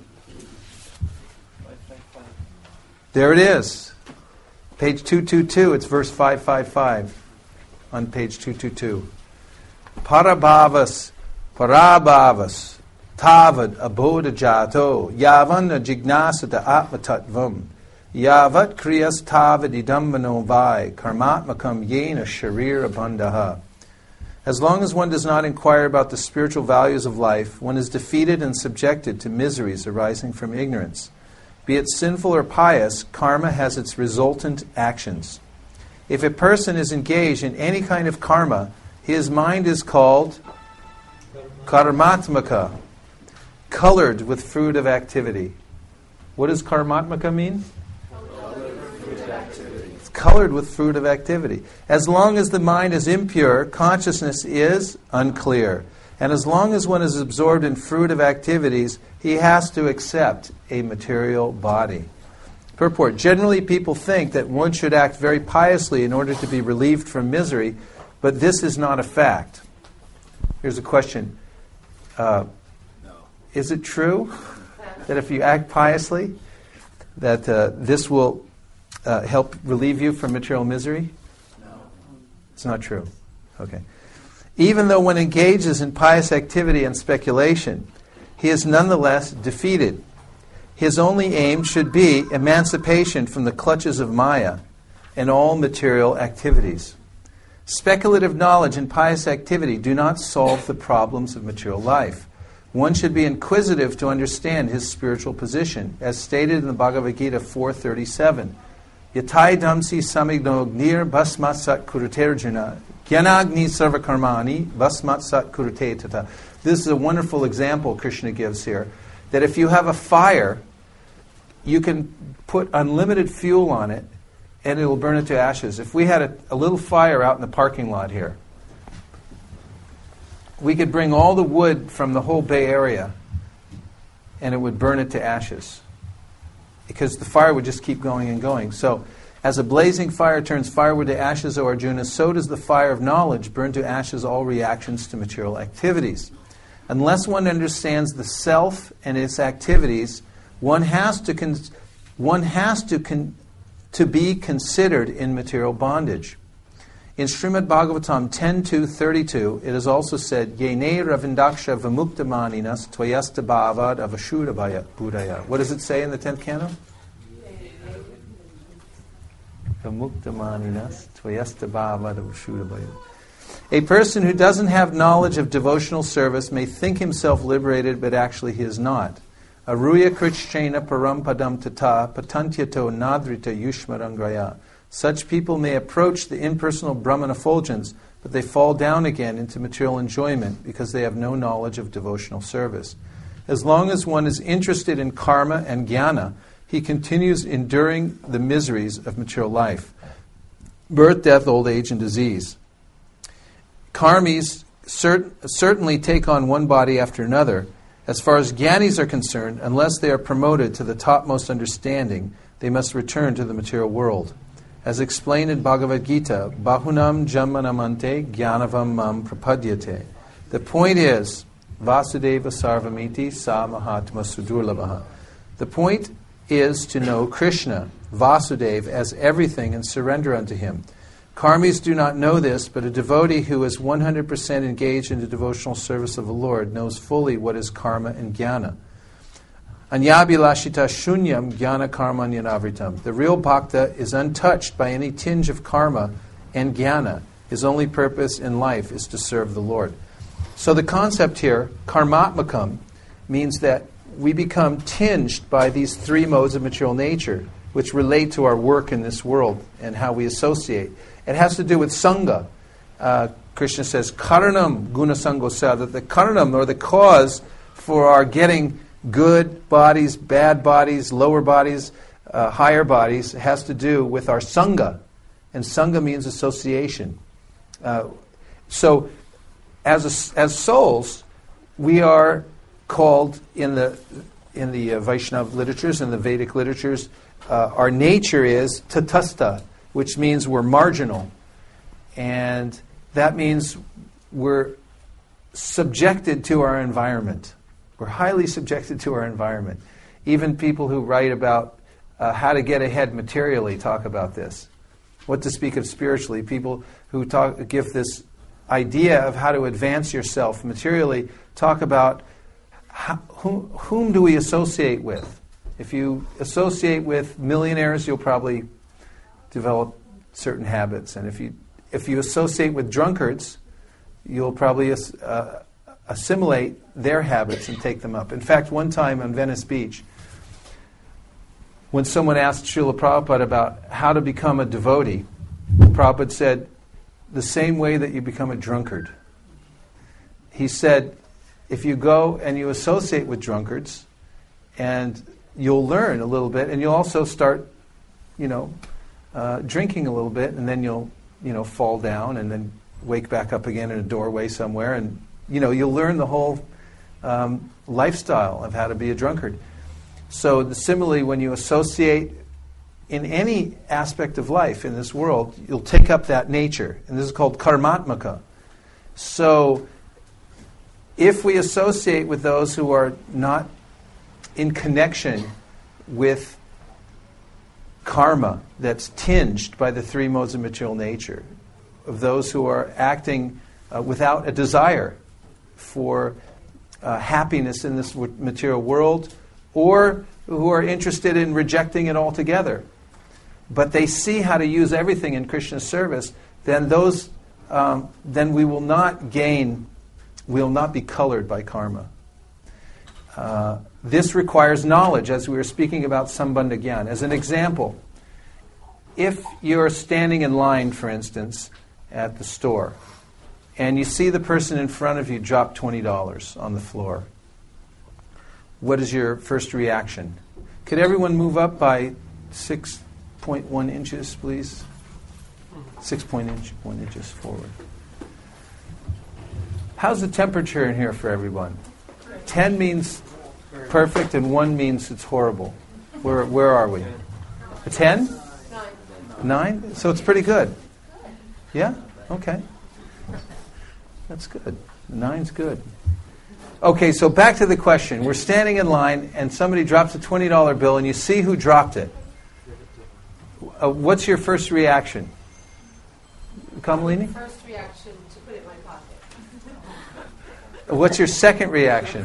S1: There it is. Page two twenty-two, it's verse five fifty-five on page two twenty-two. Parabhavas, Parabhavas, Tavad Abodha Jato, Yavan Jignasata Atmatattvam, Yavat Kriyas Tavad Idam Mano Vai, Karmatmakam Yena Sharir Bandhaha. As long as one does not inquire about the spiritual values of life, one is defeated and subjected to miseries arising from ignorance. Be it sinful or pious, karma has its resultant actions. If a person is engaged in any kind of karma, his mind is called karmatmaka, colored with fruit of activity. What does karmatmaka mean? It's colored with fruit of activity. As long as the mind is impure, consciousness is unclear. And as long as one is absorbed in fruit of activities, he has to accept a material body. Purport. Generally, people think that one should act very piously in order to be relieved from misery, but this is not a fact. Here's a question. Uh, no. Is it true that if you act piously, that uh, this will uh, help relieve you from material misery? No. It's not true. Okay. Even though one engages in pious activity and speculation, he is nonetheless defeated. His only aim should be emancipation from the clutches of Maya and all material activities. Speculative knowledge and pious activity do not solve the problems of material life. One should be inquisitive to understand his spiritual position, as stated in the Bhagavad Gita four thirty-seven. Yatai damsi samignognir basmat sat kuruterjuna Gyanagni sarvakarmani vasmat sat kurute tata. This is a wonderful example Krishna gives here, that if you have a fire, you can put unlimited fuel on it and it will burn it to ashes. If we had a, a little fire out in the parking lot here, we could bring all the wood from the whole Bay Area and it would burn it to ashes, because the fire would just keep going and going. So, as a blazing fire turns firewood to ashes, O Arjuna, so does the fire of knowledge burn to ashes all reactions to material activities. Unless one understands the self and its activities, one has to con- one has to con- to be considered in material bondage. In Srimad Bhagavatam ten two thirty-two, it is also said, Yene ravindaksha vamuktamaninas tvayasta bhavad avashurabhaya budaya. What does it say in the tenth canto? Vamuktamaninas tvayasta bhavad avashurabhaya. A person who doesn't have knowledge of devotional service may think himself liberated, but actually he is not. Aruya krishchena parampadam tata patantyato nadrita yushmarangraya. Such people may approach the impersonal Brahman effulgence, but they fall down again into material enjoyment because they have no knowledge of devotional service. As long as one is interested in karma and jnana, he continues enduring the miseries of material life. Birth, death, old age, and disease. Karmis cert- certainly take on one body after another. As far as jnanis are concerned, unless they are promoted to the topmost understanding, they must return to the material world. As explained in Bhagavad Gita, Bahunam Jamanamante Jnanavam Mam Prapadyate. The point is, Vasudeva Sarvamiti Sa Mahatma Sudurlabhaha. The point is to know Krishna, Vasudeva, as everything and surrender unto him. Karmis do not know this, but a devotee who is one hundred percent engaged in the devotional service of the Lord knows fully what is karma and jnana. Anyabhilashita shunyam jnana karmanyanavirtam. The real bhakta is untouched by any tinge of karma and jnana. His only purpose in life is to serve the Lord. So the concept here, karmatmakam, means that we become tinged by these three modes of material nature, which relate to our work in this world and how we associate. It has to do with sangha. Uh, Krishna says, karanam gunasangosa, that the karanam, or the cause for our getting good bodies, bad bodies, lower bodies, uh, higher bodies, has to do with our sangha. And sangha means association. Uh, so, as a, as souls, we are called in the in the uh, Vaishnava literatures and the Vedic literatures, uh, our nature is tatastha, which means we're marginal. And that means we're subjected to our environment. We're highly subjected to our environment. Even people who write about uh, how to get ahead materially talk about this. What to speak of spiritually. People who talk, give this idea of how to advance yourself materially talk about how, whom, whom do we associate with. If you associate with millionaires, you'll probably develop certain habits. And if you if you associate with drunkards, you'll probably uh, assimilate their habits and take them up. In fact, one time on Venice Beach, when someone asked Srila Prabhupada about how to become a devotee, Prabhupada said, the same way that you become a drunkard. He said, if you go and you associate with drunkards, and you'll learn a little bit, and you'll also start, you know, uh, drinking a little bit, and then you'll, you know, fall down and then wake back up again in a doorway somewhere, and, you know, you'll learn the whole um, lifestyle of how to be a drunkard. So the, similarly, when you associate in any aspect of life in this world, you'll take up that nature. And this is called karmatmaka. So if we associate with those who are not in connection with karma that's tinged by the three modes of material nature, of those who are acting uh, without a desire for uh, happiness in this w- material world, or who are interested in rejecting it altogether, but they see how to use everything in Krishna's service, then those, um, then we will not gain, we will not be colored by karma. Uh, this requires knowledge, as we were speaking about Sambandha Gyan. As an example, if you're standing in line, for instance, at the store, and you see the person in front of you drop twenty dollars on the floor, what is your first reaction? Could everyone move up by six point one inches, please? Six point inch, one inches forward. How's the temperature in here for everyone? Ten means perfect, and one means it's horrible. Where where are we? A ten? Nine. Nine? So it's pretty good. Yeah? Okay. That's good. Nine's good. Okay, so back to the question. We're standing in line and somebody drops a twenty dollar bill and you see who dropped it. Uh, what's your first reaction? Kamalini?
S8: First reaction to put it in my pocket.
S1: What's your second reaction?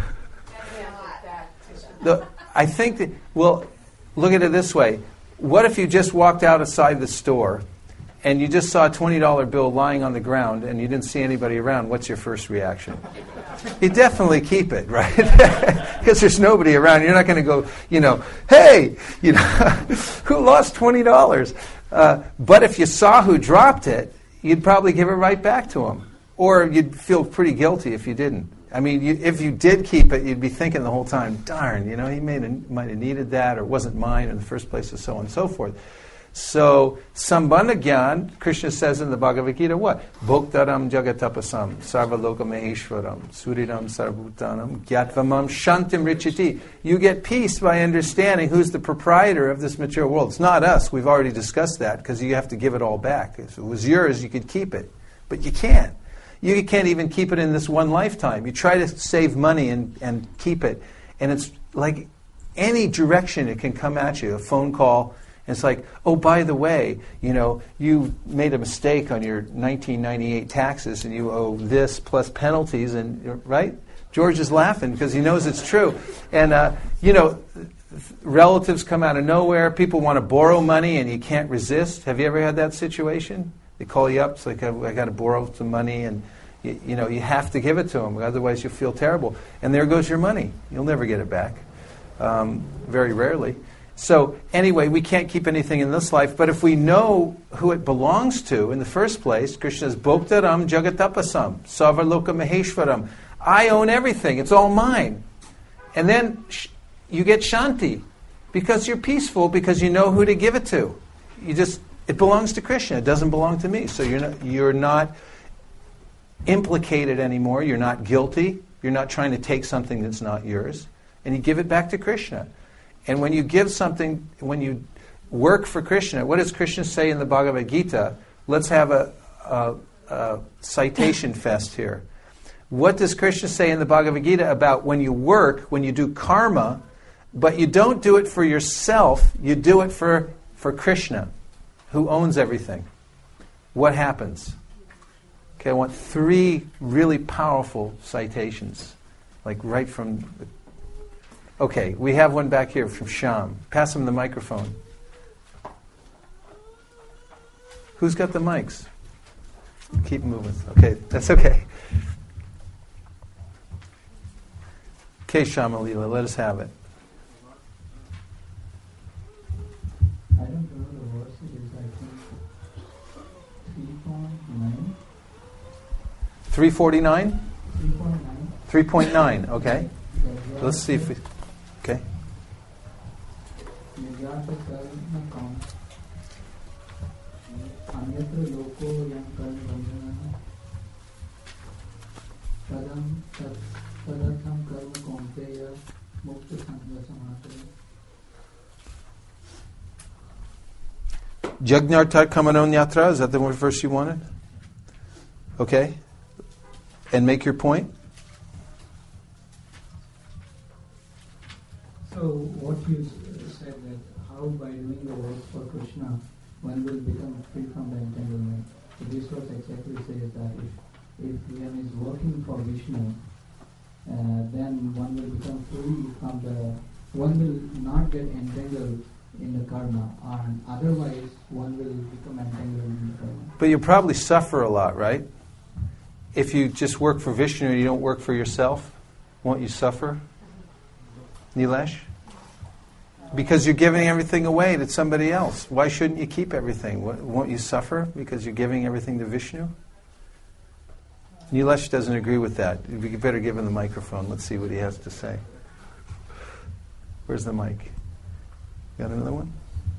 S1: The, I think that, well, look at it this way. What if you just walked outside the store and you just saw a twenty dollar bill lying on the ground and you didn't see anybody around? What's your first reaction? You definitely keep it, right? Because there's nobody around. You're not going to go, you know, hey, you know, who lost twenty dollars? Uh, but if you saw who dropped it, you'd probably give it right back to him. Or you'd feel pretty guilty if you didn't. I mean, you, if you did keep it, you'd be thinking the whole time, darn, you know, he may have, might have needed that or wasn't mine in the first place, and so on and so forth. So, Sambandha Gyan, Krishna says in the Bhagavad Gita, what? Bhoktaram jagatapasam, sarvaloka maheshwaram, suridam sarvbhutanam, gyatvamam shantim richiti. You get peace by understanding who's the proprietor of this material world. It's not us. We've already discussed that, because you have to give it all back. If it was yours, you could keep it. But you can't. You can't even keep it in this one lifetime. You try to save money and, and keep it, and it's like any direction it can come at you. A phone call, and it's like, oh, by the way, you know, you made a mistake on your nineteen ninety-eight taxes, and you owe this plus penalties, and right? George is laughing because he knows it's true. And, uh, you know, relatives come out of nowhere. People want to borrow money, and you can't resist. Have you ever had that situation? They call you up, it's like, I got to borrow some money, and you, you know, you have to give it to them, otherwise you'll feel terrible. And there goes your money. You'll never get it back, um, very rarely. So anyway, we can't keep anything in this life, but if we know who it belongs to in the first place, Krishna's Bhoktaram Jagatapasam, Savarloka Maheshwaram. I own everything. It's all mine. And then sh- you get Shanti, because you're peaceful, because you know who to give it to. You just... It belongs to Krishna. It doesn't belong to me. So you're not, you're not implicated anymore. You're not guilty. You're not trying to take something that's not yours. And you give it back to Krishna. And when you give something, when you work for Krishna, what does Krishna say in the Bhagavad Gita? Let's have a, a, a citation fest here. What does Krishna say in the Bhagavad Gita about when you work, when you do karma, but you don't do it for yourself, you do it for, for Krishna, who owns everything? What happens? Okay, I want three really powerful citations, like right from the... Okay, we have one back here from Shyam. Pass him the microphone. Who's got the mics? Keep moving. Okay, that's okay. Okay, Shyamalila, let us have it.
S13: I don't know the verse. It is, I think, three point nine.
S1: three forty-nine?
S13: three point nine.
S1: three point nine, okay. Let's see if we... Okay. Jagnartat Kamanon Yatra, is that the one verse you wanted? Okay. And make your point.
S13: So what you said, that how by doing the work for Krishna one will become free from the entanglement. So this verse exactly says that if, if one is working for Vishnu, uh, then one will become free from the, one will not get entangled in the karma, and otherwise one will become entangled in the karma.
S1: But you probably suffer a lot, right? If you just work for Vishnu and you don't work for yourself, won't you suffer? Nilesh? Because you're giving everything away to somebody else. Why shouldn't you keep everything? Won't you suffer because you're giving everything to Vishnu? Nilesh doesn't agree with that. You better give him the microphone. Let's see what he has to say. Where's the mic? Got another one?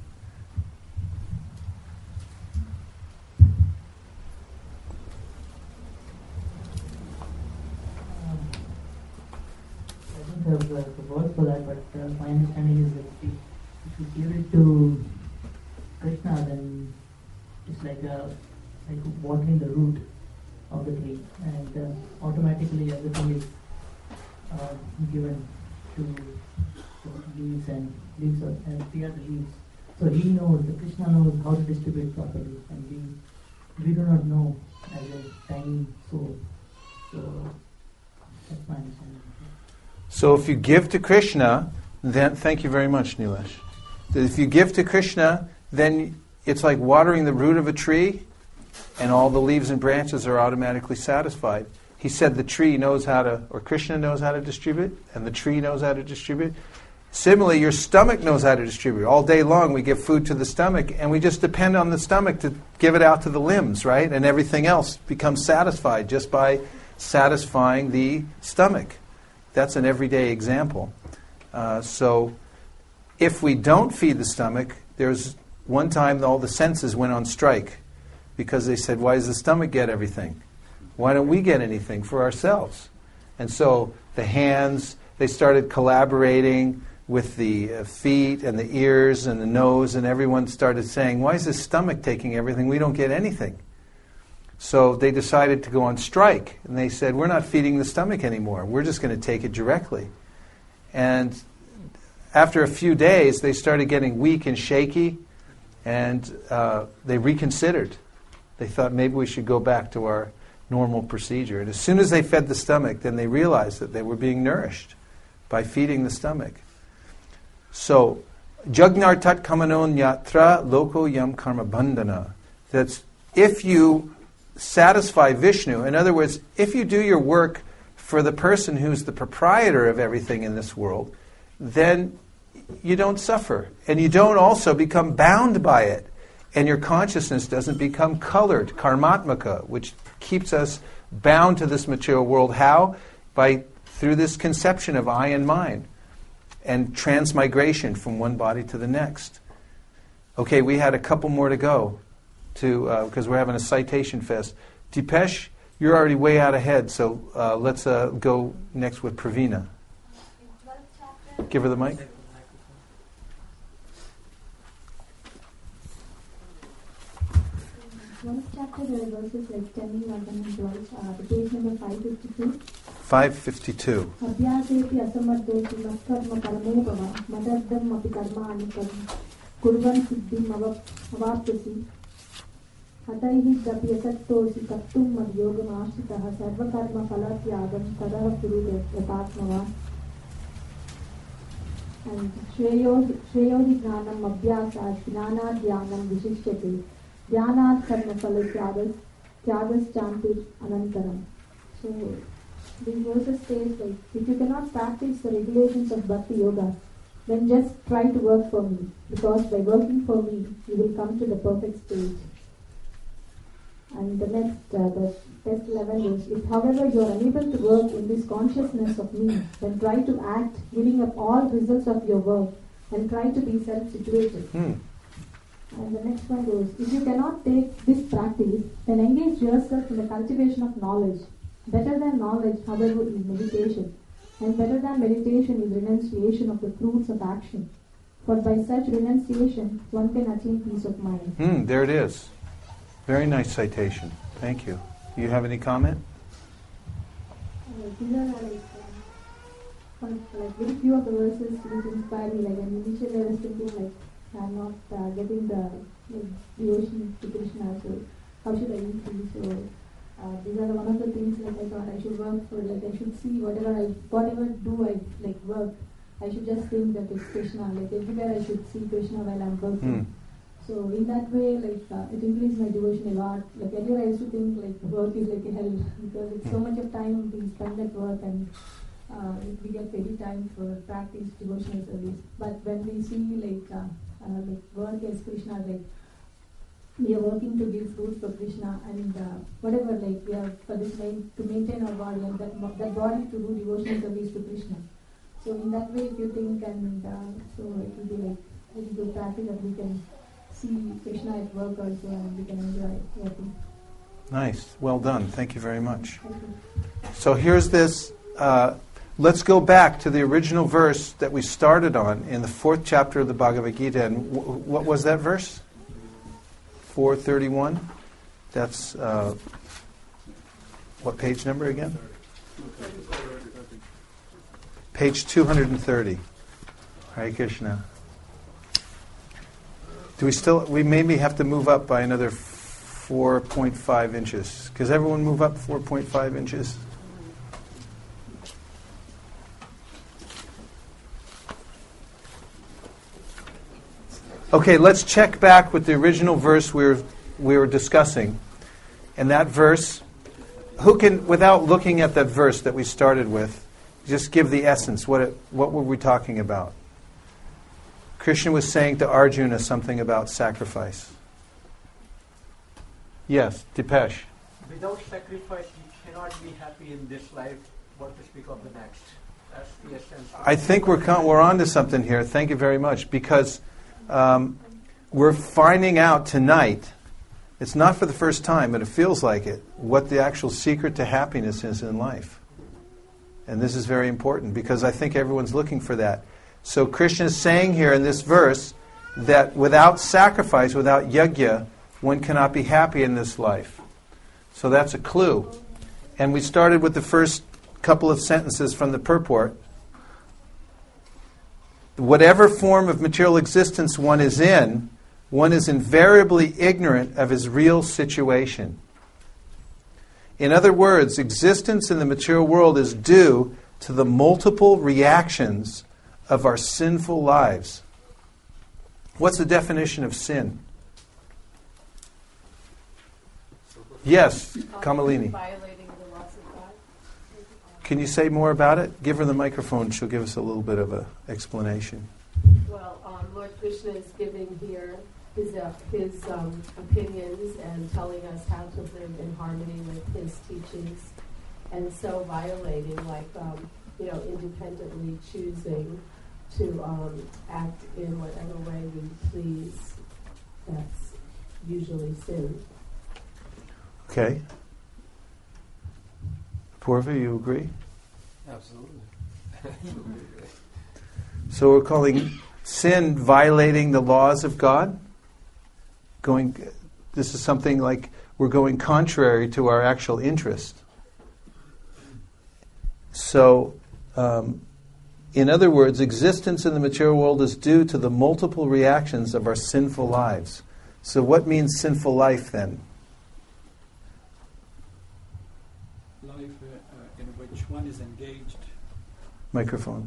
S14: I don't have the, the word for that, but uh, my understanding is that if you, if you give it to Krishna, then it's like a, like watering the root of the tree, and uh, automatically everything is uh, given to the leaves and leaves of, and we are the leaves. So he knows, the Krishna knows how to distribute properly, and we we do not know as a tiny soul. So that's my understanding.
S1: So if you give to Krishna, then thank you very much, Nilesh. If you give to Krishna, then it's like watering the root of a tree, and all the leaves and branches are automatically satisfied. He said the tree knows how to, or Krishna knows how to distribute, and the tree knows how to distribute. Similarly, your stomach knows how to distribute. All day long we give food to the stomach, and we just depend on the stomach to give it out to the limbs, right? And everything else becomes satisfied just by satisfying the stomach. That's an everyday example. Uh, so if we don't feed the stomach, there's one time all the senses went on strike because they said, why does the stomach get everything? Why don't we get anything for ourselves? And so the hands, they started collaborating with the uh, feet and the ears and the nose, and everyone started saying, why is the stomach taking everything? We don't get anything. So they decided to go on strike, and they said, we're not feeding the stomach anymore. We're just going to take it directly. And after a few days, they started getting weak and shaky, and uh, they reconsidered. They thought maybe we should go back to our normal procedure. And as soon as they fed the stomach, then they realized that they were being nourished by feeding the stomach. So, Jagnar tat kamanon yatra loko yam karma bandhana. That's if you satisfy Vishnu, in other words, if you do your work for the person who's the proprietor of everything in this world, then you don't suffer. And you don't also become bound by it. And your consciousness doesn't become colored, karmatmaka, which keeps us bound to this material world. How? By through this conception of I and mine and transmigration from one body to the next. Okay, we had a couple more to go to because uh, we're having a citation fest. Dipesh, you're already way out ahead, so uh, let's uh, go next with Pravina. Give her the mic.
S5: One chapter there are verses like ten, eleven, and twelve. Uh, the page number five fifty-two.
S1: five fifty-two.
S5: Abhyasepi asamaddosi matkarma paramobhava madardam api karma anikam kurvan siddhim avapyasi hataihi dapi asattosi kattum madhyogam ashitaha sarvakarma phalatyagam tadaha kurude yatatmava. And shreyo shreyohi jnanam abhyasat jnana dhyanam vishishyate dhyanat karma phalatyagas tyagas chantir anantaram. So these verses says like, if you cannot practice the regulations of Bhakti Yoga, then just try to work for me, because by working for me, you will come to the perfect stage. And the next, uh, the test eleven is, if however you are unable to work in this consciousness of me, then try to act, giving up all results of your work, and try to be self-situated.
S1: Hmm.
S5: And the next one goes, if you cannot take this practice, then engage yourself in the cultivation of knowledge. Better than knowledge, however, is meditation. And better than meditation is renunciation of the fruits of action. For by such renunciation, one can attain peace of mind.
S1: Hmm, there it is. Very nice citation. Thank you. Do you have any comment?
S5: Uh, these are like, uh, like very few of the verses which inspire me. Like initially I was thinking like, I'm not uh, getting the like, devotion to Krishna, so how should I increase? So uh, these are the one of the things like I thought I should work for. Like I should see whatever I whatever do I like work. I should just think that it's Krishna. Like everywhere I should see Krishna while I'm working.
S1: Hmm.
S5: So in that way, like uh, it increased my devotion a lot. Like earlier I used to think like work is like a hell because it's so much of time being spent at work and uh, we get very time for practice devotional service. But when we see like uh, uh, like work as Krishna, like we are working to give fruits for Krishna and uh, whatever like we are for this main, to maintain our body and that that body to do devotional service to Krishna. So in that way, if you think and uh, so it will be like a good practice that we can see Krishna at work also and we can enjoy working.
S1: Nice. Well done. Thank you very much.
S5: Thank you.
S1: So here's this. Uh, let's go back to the original verse that we started on in the fourth chapter of the Bhagavad Gita. And w- what was that verse? four thirty-one. That's uh, what page number again? page two hundred thirty. Hare Krishna. Do we still, we maybe have to move up by another four point five inches. Does everyone move up four point five inches? Okay, let's check back with the original verse we were, we were discussing. And that verse, who can, without looking at that verse that we started with, just give the essence. What it, what were we talking about? Krishna was saying to Arjuna something about sacrifice. Yes, Dipesh.
S7: Without sacrifice, you cannot be happy in this life, what to speak of the next. That's the essence.
S1: I think we're con- we're on to something here. Thank you very much. Because um, we're finding out tonight, it's not for the first time, but it feels like it, what the actual secret to happiness is in life. And this is very important because I think everyone's looking for that. So Krishna is saying here in this verse that without sacrifice, without yajna, one cannot be happy in this life. So that's a clue. And we started with the first couple of sentences from the purport. Whatever form of material existence one is in, one is invariably ignorant of his real situation. In other words, existence in the material world is due to the multiple reactions of our sinful lives. What's the definition of sin? Yes, Kamalini.
S8: Violating the laws of God.
S1: Can you say more about it? Give her the microphone. She'll give us a little bit of an explanation.
S8: Well, um, Lord Krishna is giving here his uh, his um, opinions and telling us how to live in harmony with his teachings, and so violating, like um, you know, independently choosing to um, act in whatever way we please. That's usually sin.
S1: Okay. Purva, you agree?
S2: Absolutely.
S1: So we're calling sin violating the laws of God? Going, this is something like we're going contrary to our actual interest. So, um, in other words, existence in the material world is due to the multiple reactions of our sinful lives. So what means sinful life then?
S11: Life uh, in which one is engaged.
S1: Microphone.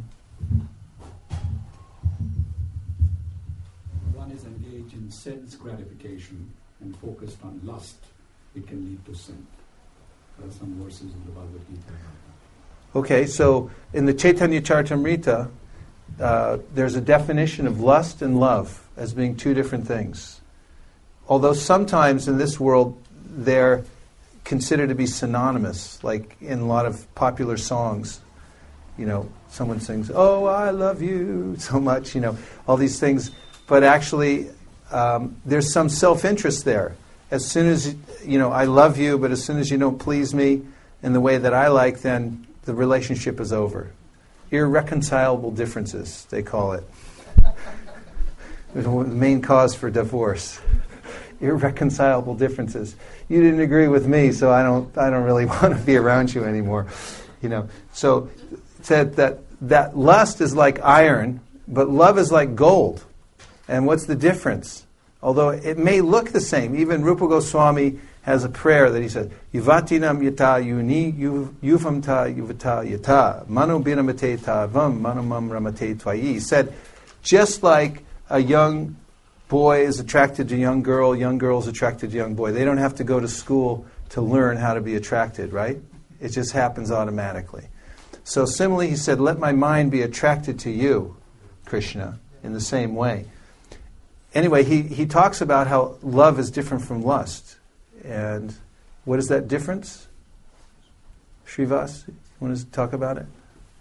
S11: One is engaged in sense gratification and focused on lust. It can lead to sin. There are some verses in the Bhagavad Gita.
S1: Okay, so in the Chaitanya Charitamrita, uh, there's a definition of lust and love as being two different things. Although sometimes in this world they're considered to be synonymous, like in a lot of popular songs. You know, someone sings, "Oh, I love you so much," you know, all these things. But actually, um, there's some self-interest there. As soon as, you know, I love you, but as soon as you don't please me in the way that I like, then the relationship is over. Irreconcilable differences, they call it. The main cause for divorce. Irreconcilable differences. You didn't agree with me, so I don't I don't really want to be around you anymore. You know. So it said that that lust is like iron, but love is like gold. And what's the difference? Although it may look the same, even Rupa Goswami has a prayer that he says, Yuvatinam yata yuni yuvamta yuvata yata mano binamate tavam manamam ramate twayi. He said, just like a young boy is attracted to a young girl, young girl is attracted to a young boy. They don't have to go to school to learn how to be attracted, right? It just happens automatically. So similarly, he said, let my mind be attracted to you, Krishna, in the same way. Anyway, he, he talks about how love is different from lust. And what is that difference? Srivas, you want to talk about it?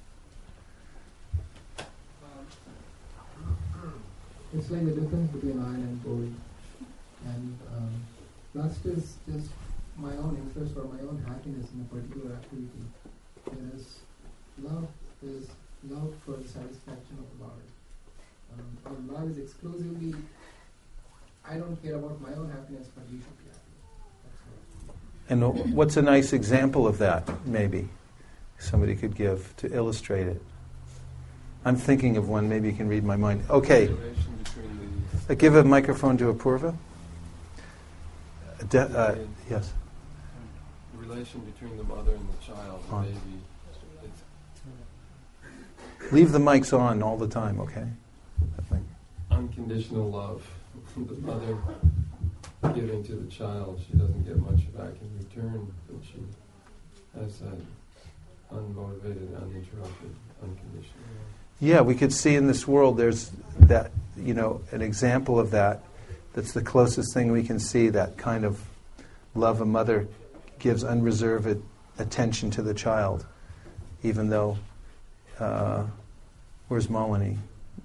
S13: It's like the difference between iron and gold. And um, lust is just my own interest or my own happiness in a particular activity. Whereas love is love for the satisfaction of the Lord. Um, or love is exclusively, I don't care about my own happiness, but you should be happy.
S1: And what's a nice example of that, maybe, somebody could give to illustrate it? I'm thinking of one. Maybe you can read my mind. Okay.
S15: Relation between the
S1: Uh, give a microphone to Apurva. De- uh, yes.
S15: the relation between the mother and the child, the
S1: On.
S15: baby. It's
S1: Leave the mics on all the time, okay?
S15: unconditional love. The mother giving to the child, she doesn't get much back in return, but she has that unmotivated, uninterrupted, unconditional love.
S1: Yeah, we could see in this world there's that, you know, an example of that. That's the closest thing we can see, that kind of love a mother gives unreserved attention to the child, even though, uh, where's Malini?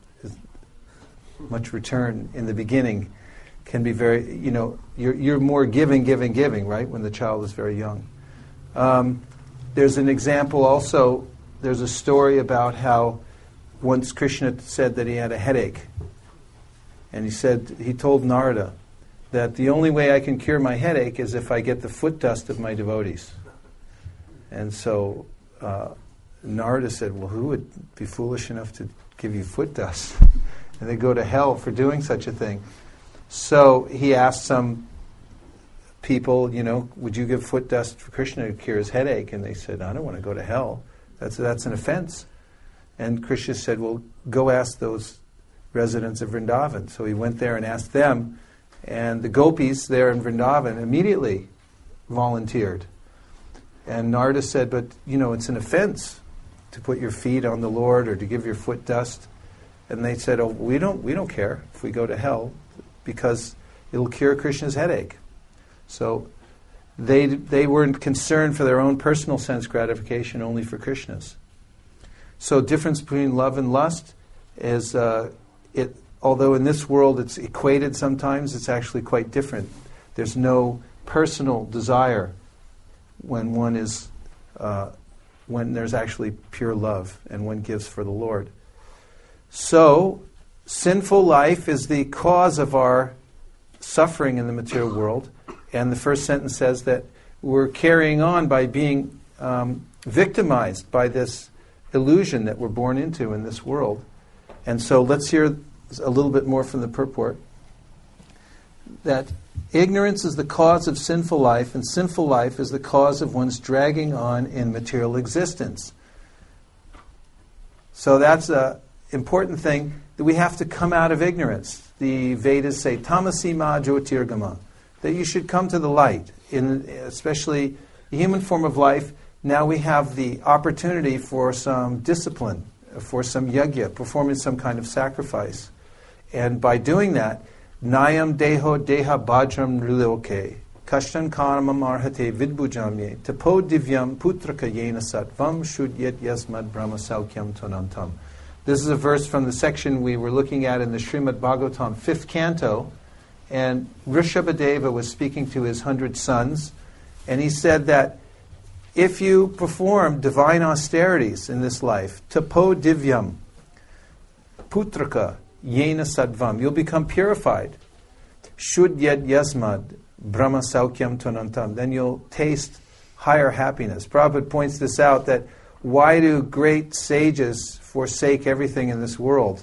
S1: Much return in the beginning can be very, you know, you're, you're more giving, giving, giving, right, when the child is very young. Um, there's an example also, there's a story about how once Krishna said that he had a headache. And he said, he told Narada that the only way I can cure my headache is if I get the foot dust of my devotees. And so uh, Narada said, well, who would be foolish enough to give you foot dust? And they go to hell for doing such a thing. So he asked some people, you know, would you give foot dust for Krishna to cure his headache? And they said, I don't want to go to hell. That's that's an offense. And Krishna said, well, go ask those residents of Vrindavan. So he went there and asked them, and the gopis there in Vrindavan immediately volunteered. And Narada said, but, you know, it's an offense to put your feet on the Lord or to give your foot dust. And they said, oh, we don't we don't care if we go to hell because it'll cure Krishna's headache. So they they weren't concerned for their own personal sense gratification, only for Krishna's. So difference between love and lust is, uh, it. although in this world it's equated sometimes, it's actually quite different. There's no personal desire when one is, uh, when there's actually pure love and one gives for the Lord. So, sinful life is the cause of our suffering in the material world. And the first sentence says that we're carrying on by being um, victimized by this illusion that we're born into in this world. And so let's hear a little bit more from the purport. That ignorance is the cause of sinful life, and sinful life is the cause of one's dragging on in material existence. So that's a important thing, that we have to come out of ignorance. The Vedas say, tamasi ma jyotirgama, that you should come to the light. In especially the human form of life, now we have the opportunity for some discipline, for some yajna, performing some kind of sacrifice. And by doing that, nayam deho deha bhajram riloke, kashtan karmam arhate vidbujamye, tapo divyam putraka yena satvam shudyet yasmad brahma saukyam tonantam. This is a verse from the section we were looking at in the Srimad Bhagavatam, fifth canto, and Rishabhadeva was speaking to his hundred sons, and he said that if you perform divine austerities in this life, tapo divyam, putraka, yena sadvam, you'll become purified. Shudyad yasmad, brahma saukyam tonantam, then you'll taste higher happiness. Prabhupada points this out, that why do great sages forsake everything in this world?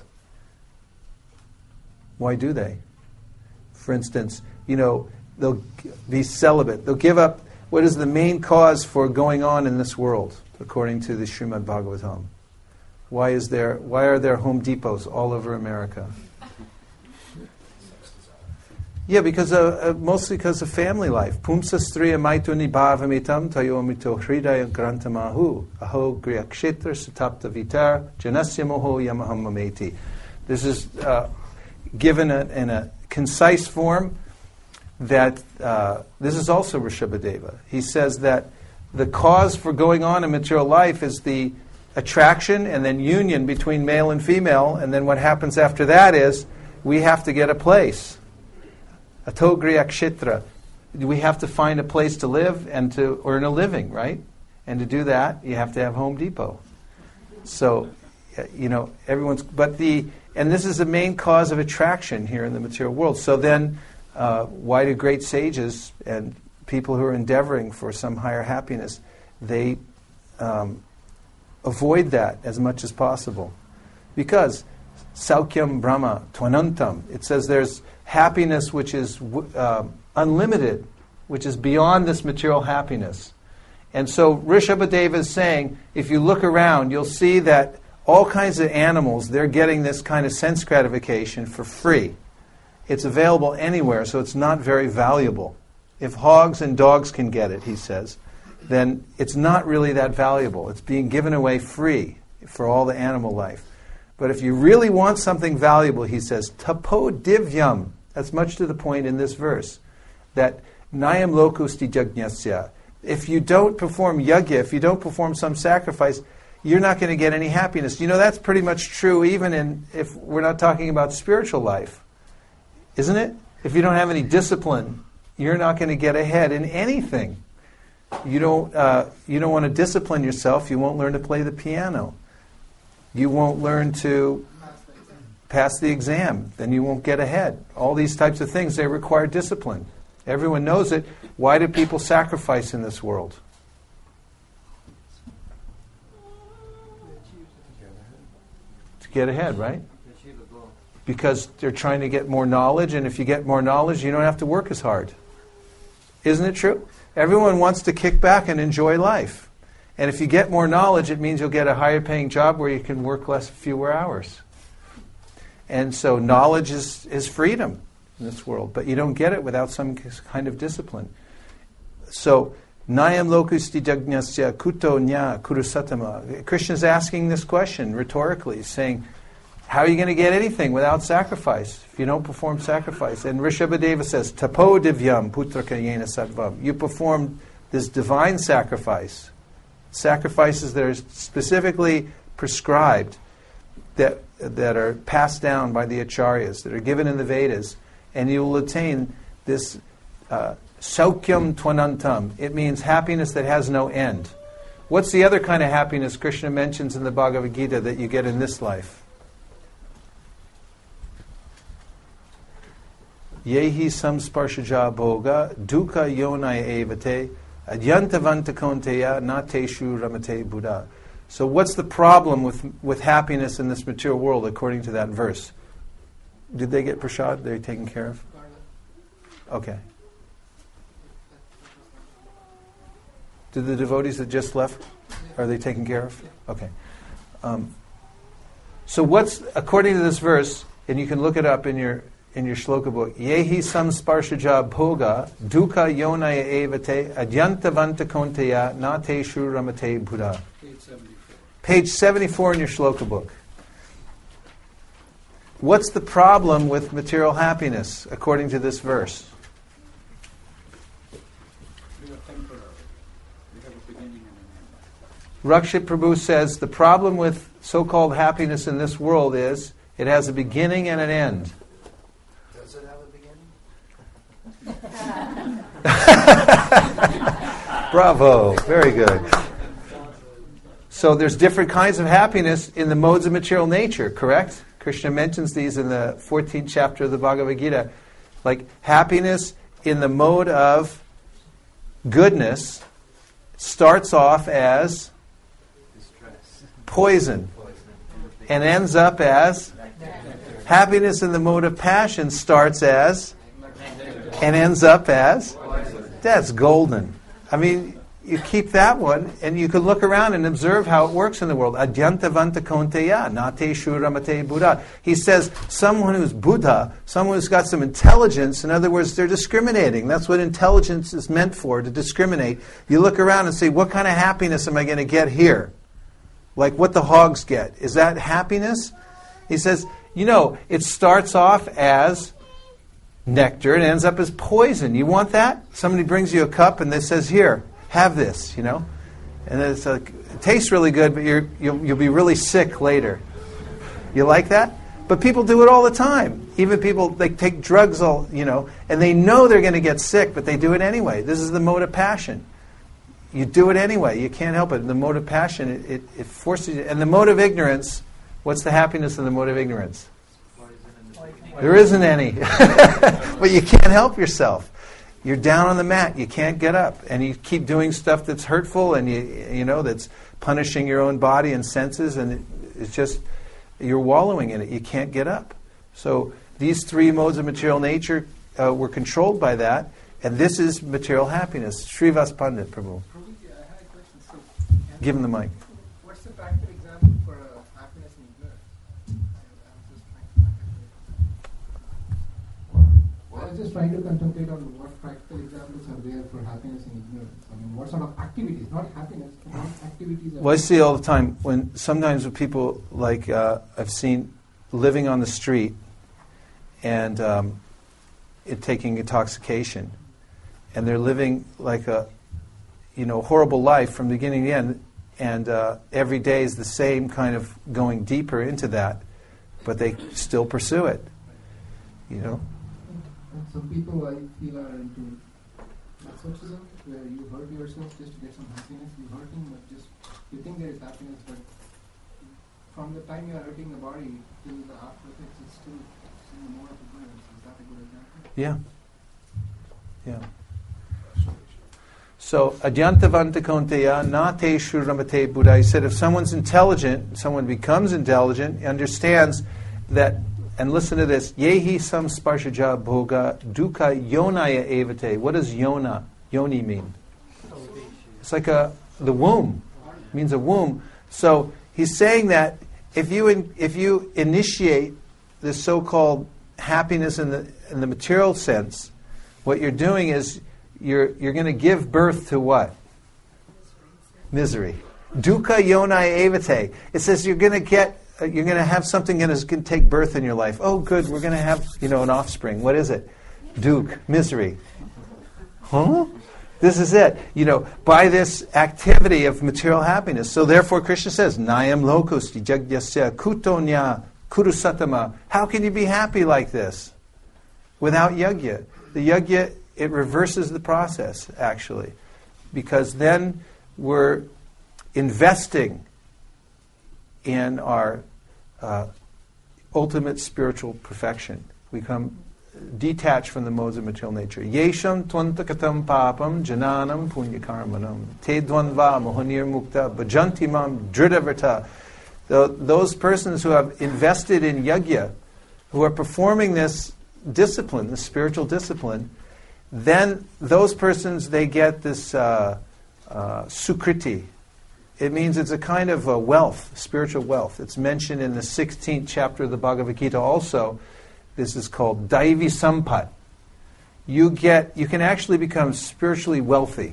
S1: Why do they? For instance, you know, they'll be celibate. They'll give up. What is the main cause for going on in this world, according to the Srimad Bhagavatam? Why is there? Why are there Home Depots all over America? Yeah, because of, uh, mostly because of family life. Pumsa striya maituni bhavamitam tayomito hridaya grantamahu aho griyakshetra satapta vitar janasya moho yamaham mameti. This is uh, given a, in a concise form. That uh, this is also Rishabhadeva. He says that the cause for going on in material life is the attraction and then union between male and female, and then what happens after that is we have to get a place. Atogriya kshitra. We have to find a place to live and to earn a living, right? And to do that, you have to have Home Depot. So, you know, everyone's, but the, and this is the main cause of attraction here in the material world. So then, uh, why do great sages and people who are endeavoring for some higher happiness, they um, avoid that as much as possible? Because Saukyam Brahma Twanantam, it says there's happiness which is uh, unlimited, which is beyond this material happiness. And so Rishabhadeva is saying, if you look around, you'll see that all kinds of animals, they're getting this kind of sense gratification for free. It's available anywhere, so it's not very valuable. If hogs and dogs can get it, he says, then it's not really that valuable. It's being given away free for all the animal life. But if you really want something valuable, he says, tapo divyam. That's much to the point in this verse, that nayam lokusti jajnasya. If you don't perform yajna, if you don't perform some sacrifice, you're not going to get any happiness. You know, that's pretty much true even in if we're not talking about spiritual life. Isn't it? If you don't have any discipline, you're not going to get ahead in anything. You don't, uh, you don't want to discipline yourself, you won't learn to play the piano. You won't learn to pass the exam, then you won't get ahead. All these types of things, they require discipline. Everyone knows it. Why do people sacrifice in this world? To get ahead, right? Because they're trying to get more knowledge, and if you get more knowledge, you don't have to work as hard. Isn't it true? Everyone wants to kick back and enjoy life. And if you get more knowledge, it means you'll get a higher paying job where you can work less, fewer hours. And so knowledge is, is freedom in this world, but you don't get it without some kind of discipline. So, Nayam lokusti jagnasya kuto nya kurusatama. Krishna is asking this question rhetorically, saying, how are you going to get anything without sacrifice if you don't perform sacrifice? And Rishabhadeva says, tapo divyam putraka yena sattvam. You performed this divine sacrifice, sacrifices that are specifically prescribed, that that are passed down by the acharyas, that are given in the Vedas, and you will attain this uh, saukyam twanantam. It means happiness that has no end. What's the other kind of happiness Krishna mentions in the Bhagavad Gita that you get in this life? Yehi samsparshaja bhoga dukkha yonai evate adyantavanta konteya nateshu ramate buddha. So what's the problem with with happiness in this material world according to that verse? Did they get prasad? They're taken care of? Okay. Did the devotees that just left, are they taken care of? Okay. Um, so what's, according to this verse, and you can look it up in your in your shloka book, Yehi samsparshaja bhoga dukkha yonaya evate adyantavanta konteya nateshu ramate buddha.
S2: Page seventy-four.
S1: Page seventy-four in your shloka book. What's the problem with material happiness according to this verse?
S2: They are temporary. They have a beginning and an end.
S1: Rakshit Prabhu says the problem with so-called happiness in this world is it has a beginning and an end.
S3: Does it have a beginning?
S1: Bravo, very good. So there's different kinds of happiness in the modes of material nature, correct? Krishna mentions these in the fourteenth chapter of the Bhagavad Gita. Like happiness in the mode of goodness starts off as poison and ends up as happiness in the mode of passion starts as and ends up as that's golden. I mean, you keep that one, and you can look around and observe how it works in the world. Adyantavanta konteya, nate shuramate buddha. He says someone who's Buddha, someone who's got some intelligence, in other words, they're discriminating. That's what intelligence is meant for, to discriminate. You look around and say, what kind of happiness am I going to get here? Like what the hogs get. Is that happiness? He says, you know, it starts off as nectar and ends up as poison. You want that? Somebody brings you a cup and they says, here, have this, you know, and it's like, it tastes really good, but you're, you'll, you'll be really sick later. You like that? But people do it all the time. Even people, they take drugs, all you know, and they know they're going to get sick, but they do it anyway. This is the mode of passion. You do it anyway. You can't help it. The mode of passion, it, it, it forces you. And the mode of ignorance, what's the happiness in the mode of ignorance? There isn't any. But you can't help yourself. You're down on the mat. You can't get up, and you keep doing stuff that's hurtful, and you you know that's punishing your own body and senses, and it, it's just you're wallowing in it. You can't get up. So these three modes of material nature uh, were controlled by that, and this is material happiness. Srivas Pandit, Prabhu.
S2: Prabhuji, I had a question. So,
S1: Give him the mic.
S2: what's the practical example for uh, happiness and ignorance? I, I was just trying to I was just trying to contemplate on what practical examples are there for happiness and ignorance. I mean, what sort of activities, not happiness, but what activities are
S1: Well, I see all the time when sometimes with people like uh, I've seen living on the street and um, it taking intoxication, and they're living like a you know horrible life from beginning to end, and uh, every day is the same, kind of going deeper into that, but they still pursue it. You know.
S2: And some people I feel are into masochism, where you hurt yourself just to get some happiness. You're hurting, but just you think there is happiness, but from the time you are hurting the body till the after effects, it's still, still more of ignorance. Is that a good example?
S1: Yeah. Yeah. So, adyantavanta konteya nate shuramate Buddha. He said if someone's intelligent, someone becomes intelligent, understands that, and listen to this, yehi samsparshaja bhoga dukkha yonaya evate. What does yona, yoni mean? It's like a, the womb. It means a womb. So, he's saying that if you in, if you initiate this so-called happiness in the in the material sense, what you're doing is you're you're going to give birth to what? Misery. Dukkha yonai evate. It says you're going to get uh, you're going to have something that is going to take birth in your life. Oh, good, we're going to have you know an offspring. What is it? Dukh, misery. Huh? This is it. You know, by this activity of material happiness. So therefore, Krishna says, Nayam lokosti jagyasya kutonya kurusatama. How can you be happy like this without yajna? The yajna, it reverses the process, actually. Because then we're investing in our uh, ultimate spiritual perfection. We come detached from the modes of material nature. Yesham tvantakatam papam jananam punyakarmanam te dvanva mohanir mukta bhajantimam dritavrta. Those persons who have invested in yajna, who are performing this discipline, this spiritual discipline, then those persons, they get this uh, uh, sukriti. It means it's a kind of a wealth, spiritual wealth. It's mentioned in the sixteenth chapter of the Bhagavad Gita also. This is called Daivi Sampat. You get, you can actually become spiritually wealthy.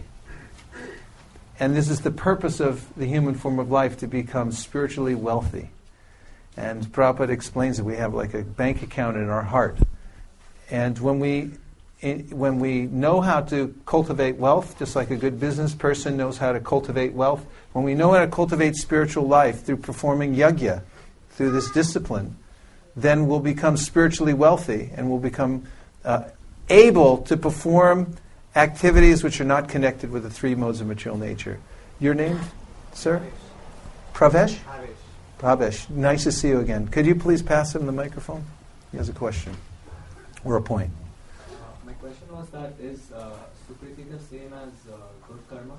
S1: And this is the purpose of the human form of life, to become spiritually wealthy. And Prabhupada explains that we have like a bank account in our heart. And when we in, when we know how to cultivate wealth, just like a good business person knows how to cultivate wealth, when we know how to cultivate spiritual life through performing yajna, through this discipline, then we'll become spiritually wealthy and we'll become uh, able to perform activities which are not connected with the three modes of material nature. Your name, sir? Pravesh? Pravesh. Nice to see you again. Could you please pass him the microphone? He has a question or a point.
S16: Uh, my question was that is uh, Sukriti the same as uh, good karma?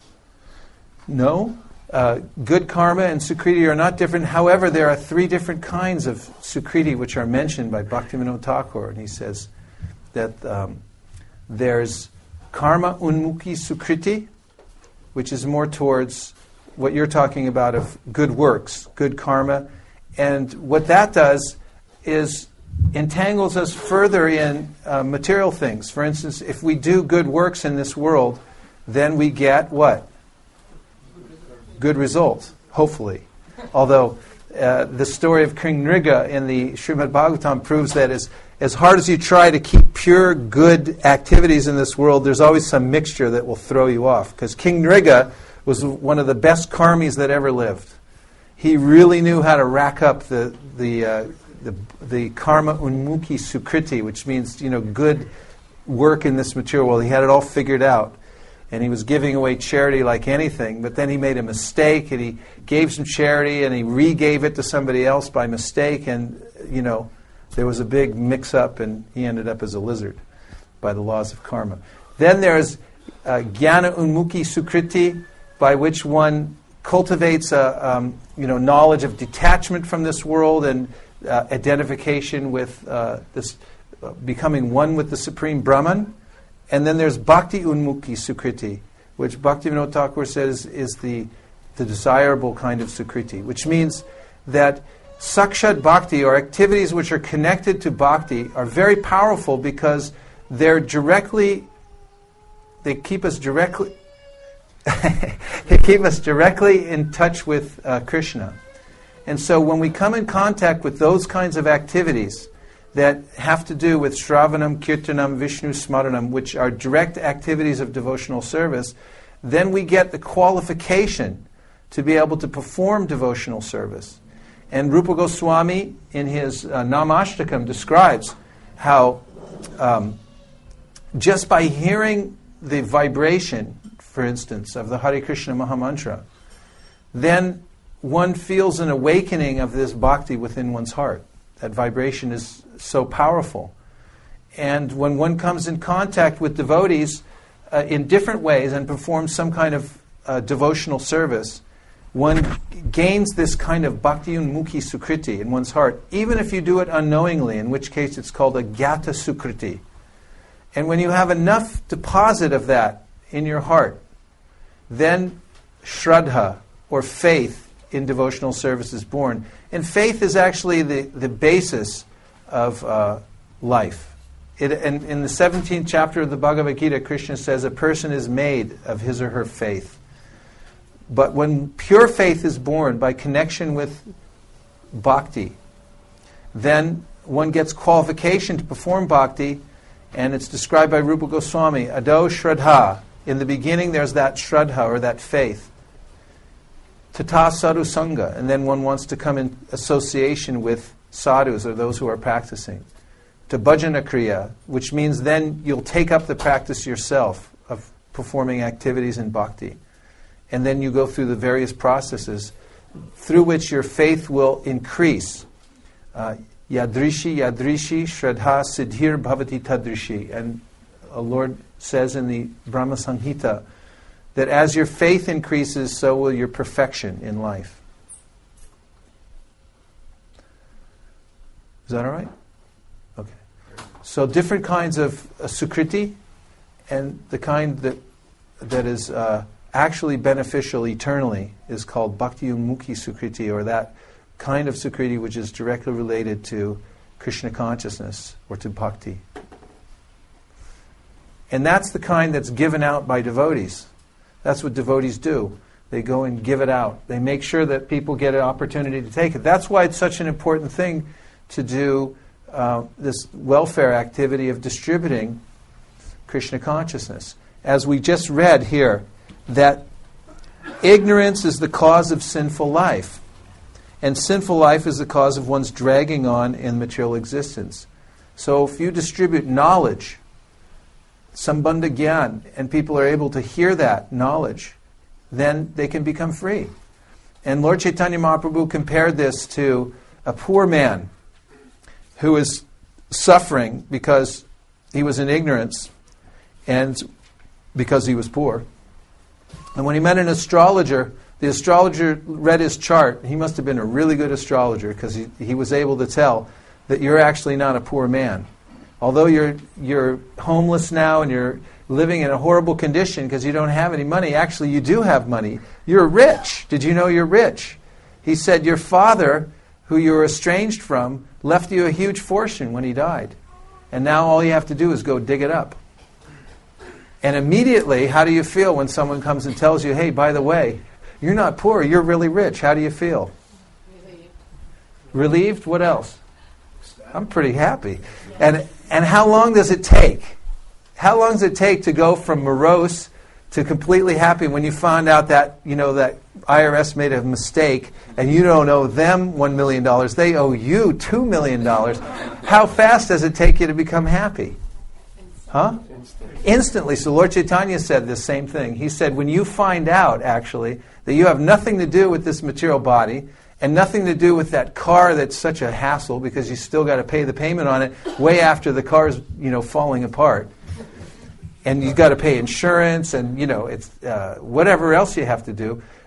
S1: No. Uh, good karma and Sukriti are not different. However, there are three different kinds of Sukriti which are mentioned by Bhaktivinoda Thakur. And he says that um, there's karma unmukhi Sukriti, which is more towards what you're talking about of good works, good karma. And what that does is entangles us further in uh, material things. For instance, if we do good works in this world, then we get what? Good results, hopefully. Although uh, the story of King Nriga in the Srimad Bhagavatam proves that as, as hard as you try to keep pure good activities in this world, there's always some mixture that will throw you off. Because King Nriga was one of the best karmis that ever lived. He really knew how to rack up the the uh, the, the karma unmukhi sukriti, which means you know good work in this material world. He had it all figured out. And he was giving away charity like anything, but then he made a mistake, and he gave some charity, and he re-gave it to somebody else by mistake, and, you know, there was a big mix-up, and he ended up as a lizard by the laws of karma. Then there's uh, Jnana Unmukhi Sukriti, by which one cultivates a um, you know knowledge of detachment from this world and uh, identification with uh, this, uh, becoming one with the Supreme Brahman. And then there's Bhakti Unmukhi Sukriti, which Bhaktivinoda Thakur says is the, the desirable kind of Sukriti, which means that Sakshat Bhakti, or activities which are connected to Bhakti, are very powerful because they're directly, they keep us directly, they keep us directly in touch with uh, Krishna. And so when we come in contact with those kinds of activities that have to do with Shravanam, Kirtanam, Vishnu Smaranam, which are direct activities of devotional service, then we get the qualification to be able to perform devotional service. And Rupa Goswami, in his uh, Namashtakam, describes how um, just by hearing the vibration, for instance, of the Hare Krishna Mahamantra, then one feels an awakening of this bhakti within one's heart. That vibration is so powerful. And when one comes in contact with devotees uh, in different ways and performs some kind of uh, devotional service, one gains this kind of bhakti unmukhi sukriti in one's heart, even if you do it unknowingly, in which case it's called a gyata sukriti. And when you have enough deposit of that in your heart, then shraddha, or faith, in devotional service is born. And faith is actually the, the basis of uh, life. It, and in the seventeenth chapter of the Bhagavad Gita, Krishna says a person is made of his or her faith. But when pure faith is born by connection with bhakti, then one gets qualification to perform bhakti, and it's described by Rupa Goswami, Ado Shraddha. In the beginning there's that Shraddha, or that faith. Tata sadhu sangha, and then one wants to come in association with sadhus, or those who are practicing. To bhajana kriya, which means then you'll take up the practice yourself of performing activities in bhakti. And then you go through the various processes through which your faith will increase. Uh, yadrishi, yadrishi, shraddha, siddhir bhavati tadrishi. And the Lord says in the Brahma Samhita, that as your faith increases, so will your perfection in life. Is that all right? Okay. So different kinds of uh, sukriti, and the kind that that is uh, actually beneficial eternally is called bhakti unmukhi sukriti, or that kind of sukriti which is directly related to Krishna consciousness or to bhakti. And that's the kind that's given out by devotees. That's what devotees do. They go and give it out. They make sure that people get an opportunity to take it. That's why it's such an important thing to do uh, this welfare activity of distributing Krishna consciousness. As we just read here, that ignorance is the cause of sinful life. And sinful life is the cause of one's dragging on in material existence. So if you distribute knowledge, Sambandha Gyan, and people are able to hear that knowledge, then they can become free. And Lord Chaitanya Mahaprabhu compared this to a poor man who is suffering because he was in ignorance and because he was poor. And when he met an astrologer, the astrologer read his chart. He must have been a really good astrologer, because he, he was able to tell that you're actually not a poor man. Although you're you're homeless now and you're living in a horrible condition because you don't have any money, actually you do have money. You're rich. Did you know you're rich? He said your father, who you were estranged from, left you a huge fortune when he died. And now all you have to do is go dig it up. And immediately, how do you feel when someone comes and tells you, hey, by the way, you're not poor, you're really rich? How do you feel? Relieved. Relieved? What else? I'm pretty happy. And and how long does it take? How long does it take to go from morose to completely happy when you find out that, you know, that I R S made a mistake and you don't owe them one million dollars, they owe you two million dollars? How fast does it take you to become happy? Huh? Instantly. So Lord Chaitanya said the same thing. He said, when you find out, actually, that you have nothing to do with this material body, and nothing to do with that car that's such a hassle because you still got to pay the payment on it way after the car's, you know, falling apart. And you've got to pay insurance and, you know, it's uh, whatever else you have to do.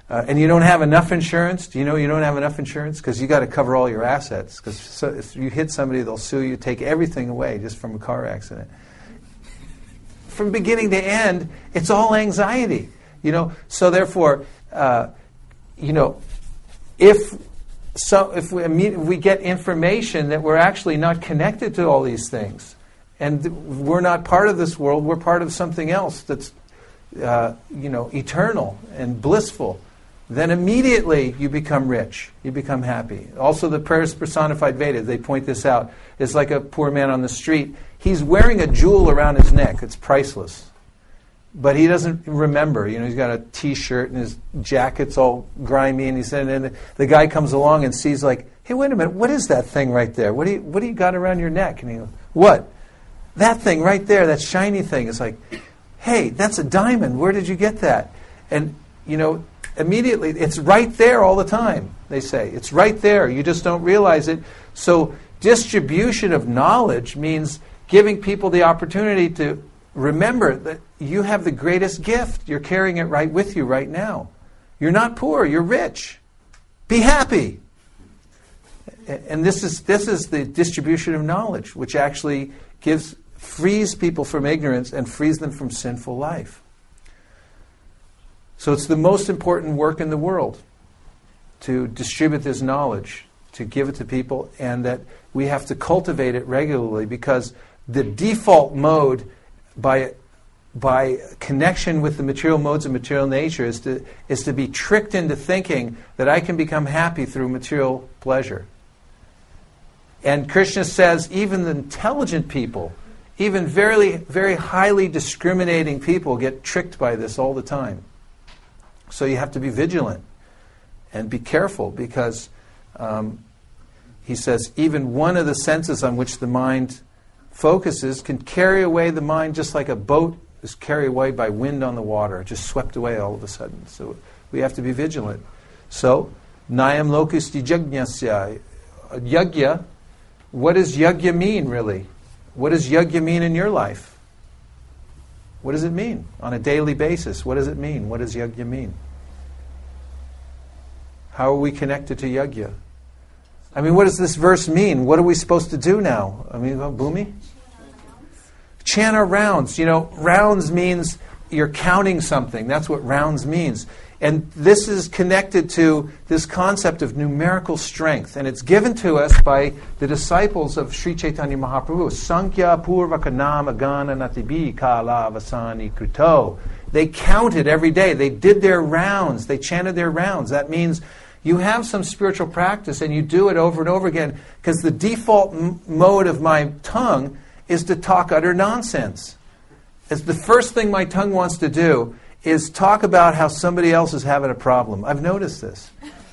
S1: Uh, and you don't have enough insurance. Do you know you don't have enough insurance? Because you got to cover all your assets. Because so if you hit somebody, they'll sue you, take everything away just from a car accident. From beginning to end, it's all anxiety. You know, so therefore, uh, you know, if so, if we imme- we get information that we're actually not connected to all these things, and th- we're not part of this world, we're part of something else that's, uh, you know, eternal and blissful, then immediately you become rich, you become happy. Also, the prayers personified Vedas, they point this out. It's like a poor man on the street. He's wearing a jewel around his neck. It's priceless. But he doesn't remember. You know, he's got a T-shirt and his jacket's all grimy, and he said, and the guy comes along and sees, like, hey, wait a minute, what is that thing right there? What do you, what do you got around your neck? And he goes, what? That thing right there, that shiny thing. It's like, hey, that's a diamond. Where did you get that? And, you know, immediately, it's right there all the time, they say. It's right there. You just don't realize it. So distribution of knowledge means giving people the opportunity to remember that you have the greatest gift. You're carrying it right with you right now. You're not poor. You're rich. Be happy. And this is this is the distribution of knowledge, which actually gives frees people from ignorance and frees them from sinful life. So it's the most important work in the world, to distribute this knowledge, to give it to people, and that we have to cultivate it regularly, because the default mode by by connection with the material modes of material nature is to is to be tricked into thinking that I can become happy through material pleasure. And Krishna says even the intelligent people, even very very highly discriminating people, get tricked by this all the time. So you have to be vigilant and be careful, because um, he says even one of the senses on which the mind focuses can carry away the mind, just like a boat is carried away by wind on the water, just swept away all of a sudden. So we have to be vigilant. So, Nayam lokusti jagnasya. Yagya, what does yagya mean really? What does yagya mean in your life? What does it mean on a daily basis? What does it mean? What does yagya mean? How are we connected to yagya? I mean, what does this verse mean? What are we supposed to do now? I mean, oh, Bhumi? Chant our rounds. You know, rounds means you're counting something. That's what rounds means. And this is connected to this concept of numerical strength. And it's given to us by the disciples of Sri Chaitanya Mahaprabhu. Sankhya purvaka nama gana natibi kala vasani krito. They counted every day. They did their rounds. They chanted their rounds. That means you have some spiritual practice and you do it over and over again, because the default m- mode of my tongue is to talk utter nonsense. It's the first thing my tongue wants to do is talk about how somebody else is having a problem. I've noticed this.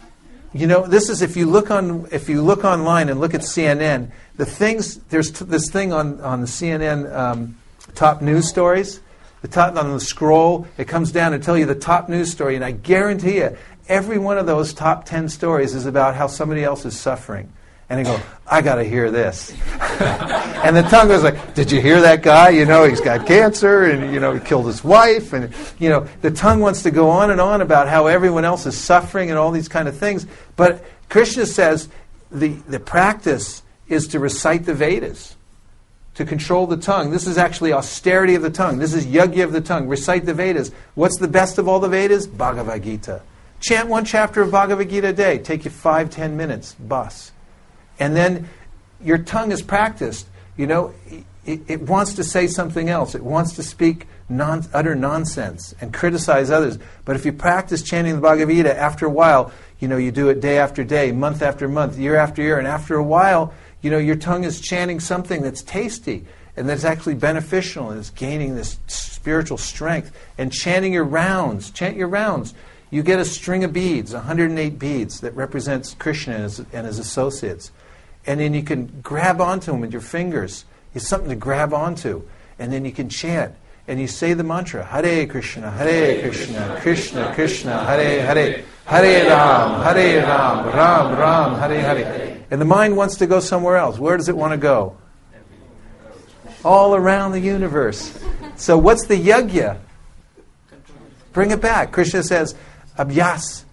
S1: You know, this is if you look on if you look online and look at C N N, the things there's t- this thing on on the C N N um, top news stories. The top on the scroll, it comes down and tell you the top news story, and I guarantee you, every one of those top ten stories is about how somebody else is suffering. And they go, I got to hear this. And the tongue goes like, did you hear that guy? You know, he's got cancer, and, you know, he killed his wife. And, you know, the tongue wants to go on and on about how everyone else is suffering and all these kind of things. But Krishna says the, the practice is to recite the Vedas, to control the tongue. This is actually austerity of the tongue. This is yagya of the tongue. Recite the Vedas. What's the best of all the Vedas? Bhagavad Gita. Chant one chapter of Bhagavad Gita a day. Take you five, ten minutes. Bus. And then your tongue is practiced. You know, it, it wants to say something else. It wants to speak non, utter nonsense and criticize others. But if you practice chanting the Bhagavad Gita, after a while, you know, you do it day after day, month after month, year after year, and after a while, you know, your tongue is chanting something that's tasty and that's actually beneficial, and it's gaining this spiritual strength. And chanting your rounds, chant your rounds. You get a string of beads, one hundred eight beads, that represents Krishna and his, and his associates. And then you can grab onto them with your fingers. It's something to grab onto. And then you can chant. And you say the mantra, Hare Krishna, Hare Krishna, Krishna Krishna, Hare Hare, Hare Ram, Hare Ram, Ram Ram, Hare Hare. And the mind wants to go somewhere else. Where does it want to go? All around the universe. So what's the yagya? Bring it back. Krishna says, Abhyas,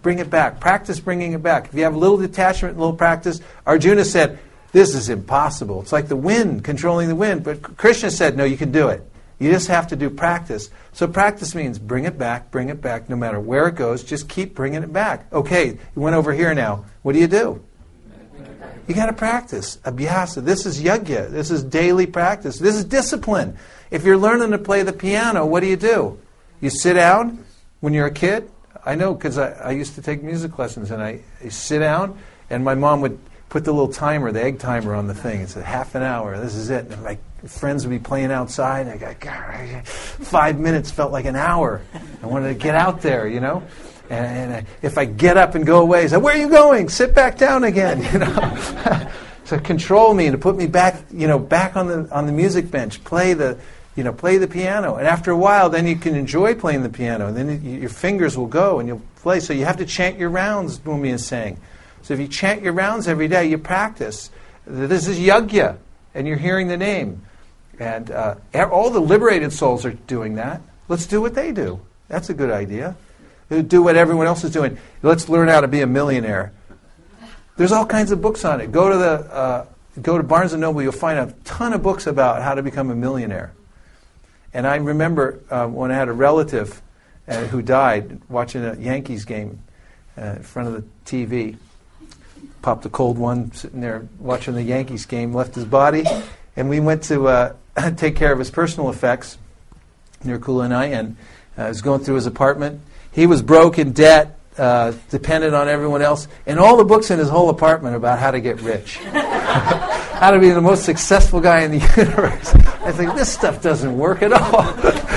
S1: bring it back. Practice bringing it back. If you have a little detachment, a little practice, Arjuna said, this is impossible. It's like the wind, controlling the wind. But Krishna said, no, you can do it. You just have to do practice. So practice means bring it back, bring it back, no matter where it goes, just keep bringing it back. Okay, you went over here now. What do you do? You got to practice. Abhyasa. This is yajna. This is daily practice. This is discipline. If you're learning to play the piano, what do you do? You sit down when you're a kid. I know because I, I used to take music lessons, and I, I sit down, and my mom would put the little timer, the egg timer on the thing. It's a half an hour. This is it. And my friends would be playing outside. And I go, God, five minutes felt like an hour. I wanted to get out there, you know. And, and I, if I get up and go away, I say, where are you going? Sit back down again, you know. To control me and to put me back, you know, back on the on the music bench. Play the, you know, play the piano. And after a while, then you can enjoy playing the piano. And then it, your fingers will go and you'll play. So you have to chant your rounds, Bhumi is saying. So if you chant your rounds every day, you practice. This is yajna, and you're hearing the name. And uh, all the liberated souls are doing that. Let's do what they do. That's a good idea. Do what everyone else is doing. Let's learn how to be a millionaire. There's all kinds of books on it. Go to the uh, go to Barnes and Noble. You'll find a ton of books about how to become a millionaire. And I remember uh, when I had a relative uh, who died watching a Yankees game uh, in front of the T V. Popped a cold one, sitting there watching the Yankees game, left his body, and we went to uh, take care of his personal effects, Nirkula and I, and uh, I was going through his apartment. He was broke, in debt, uh, dependent on everyone else, and all the books in his whole apartment about how to get rich, how to be the most successful guy in the universe. I think this stuff doesn't work at all.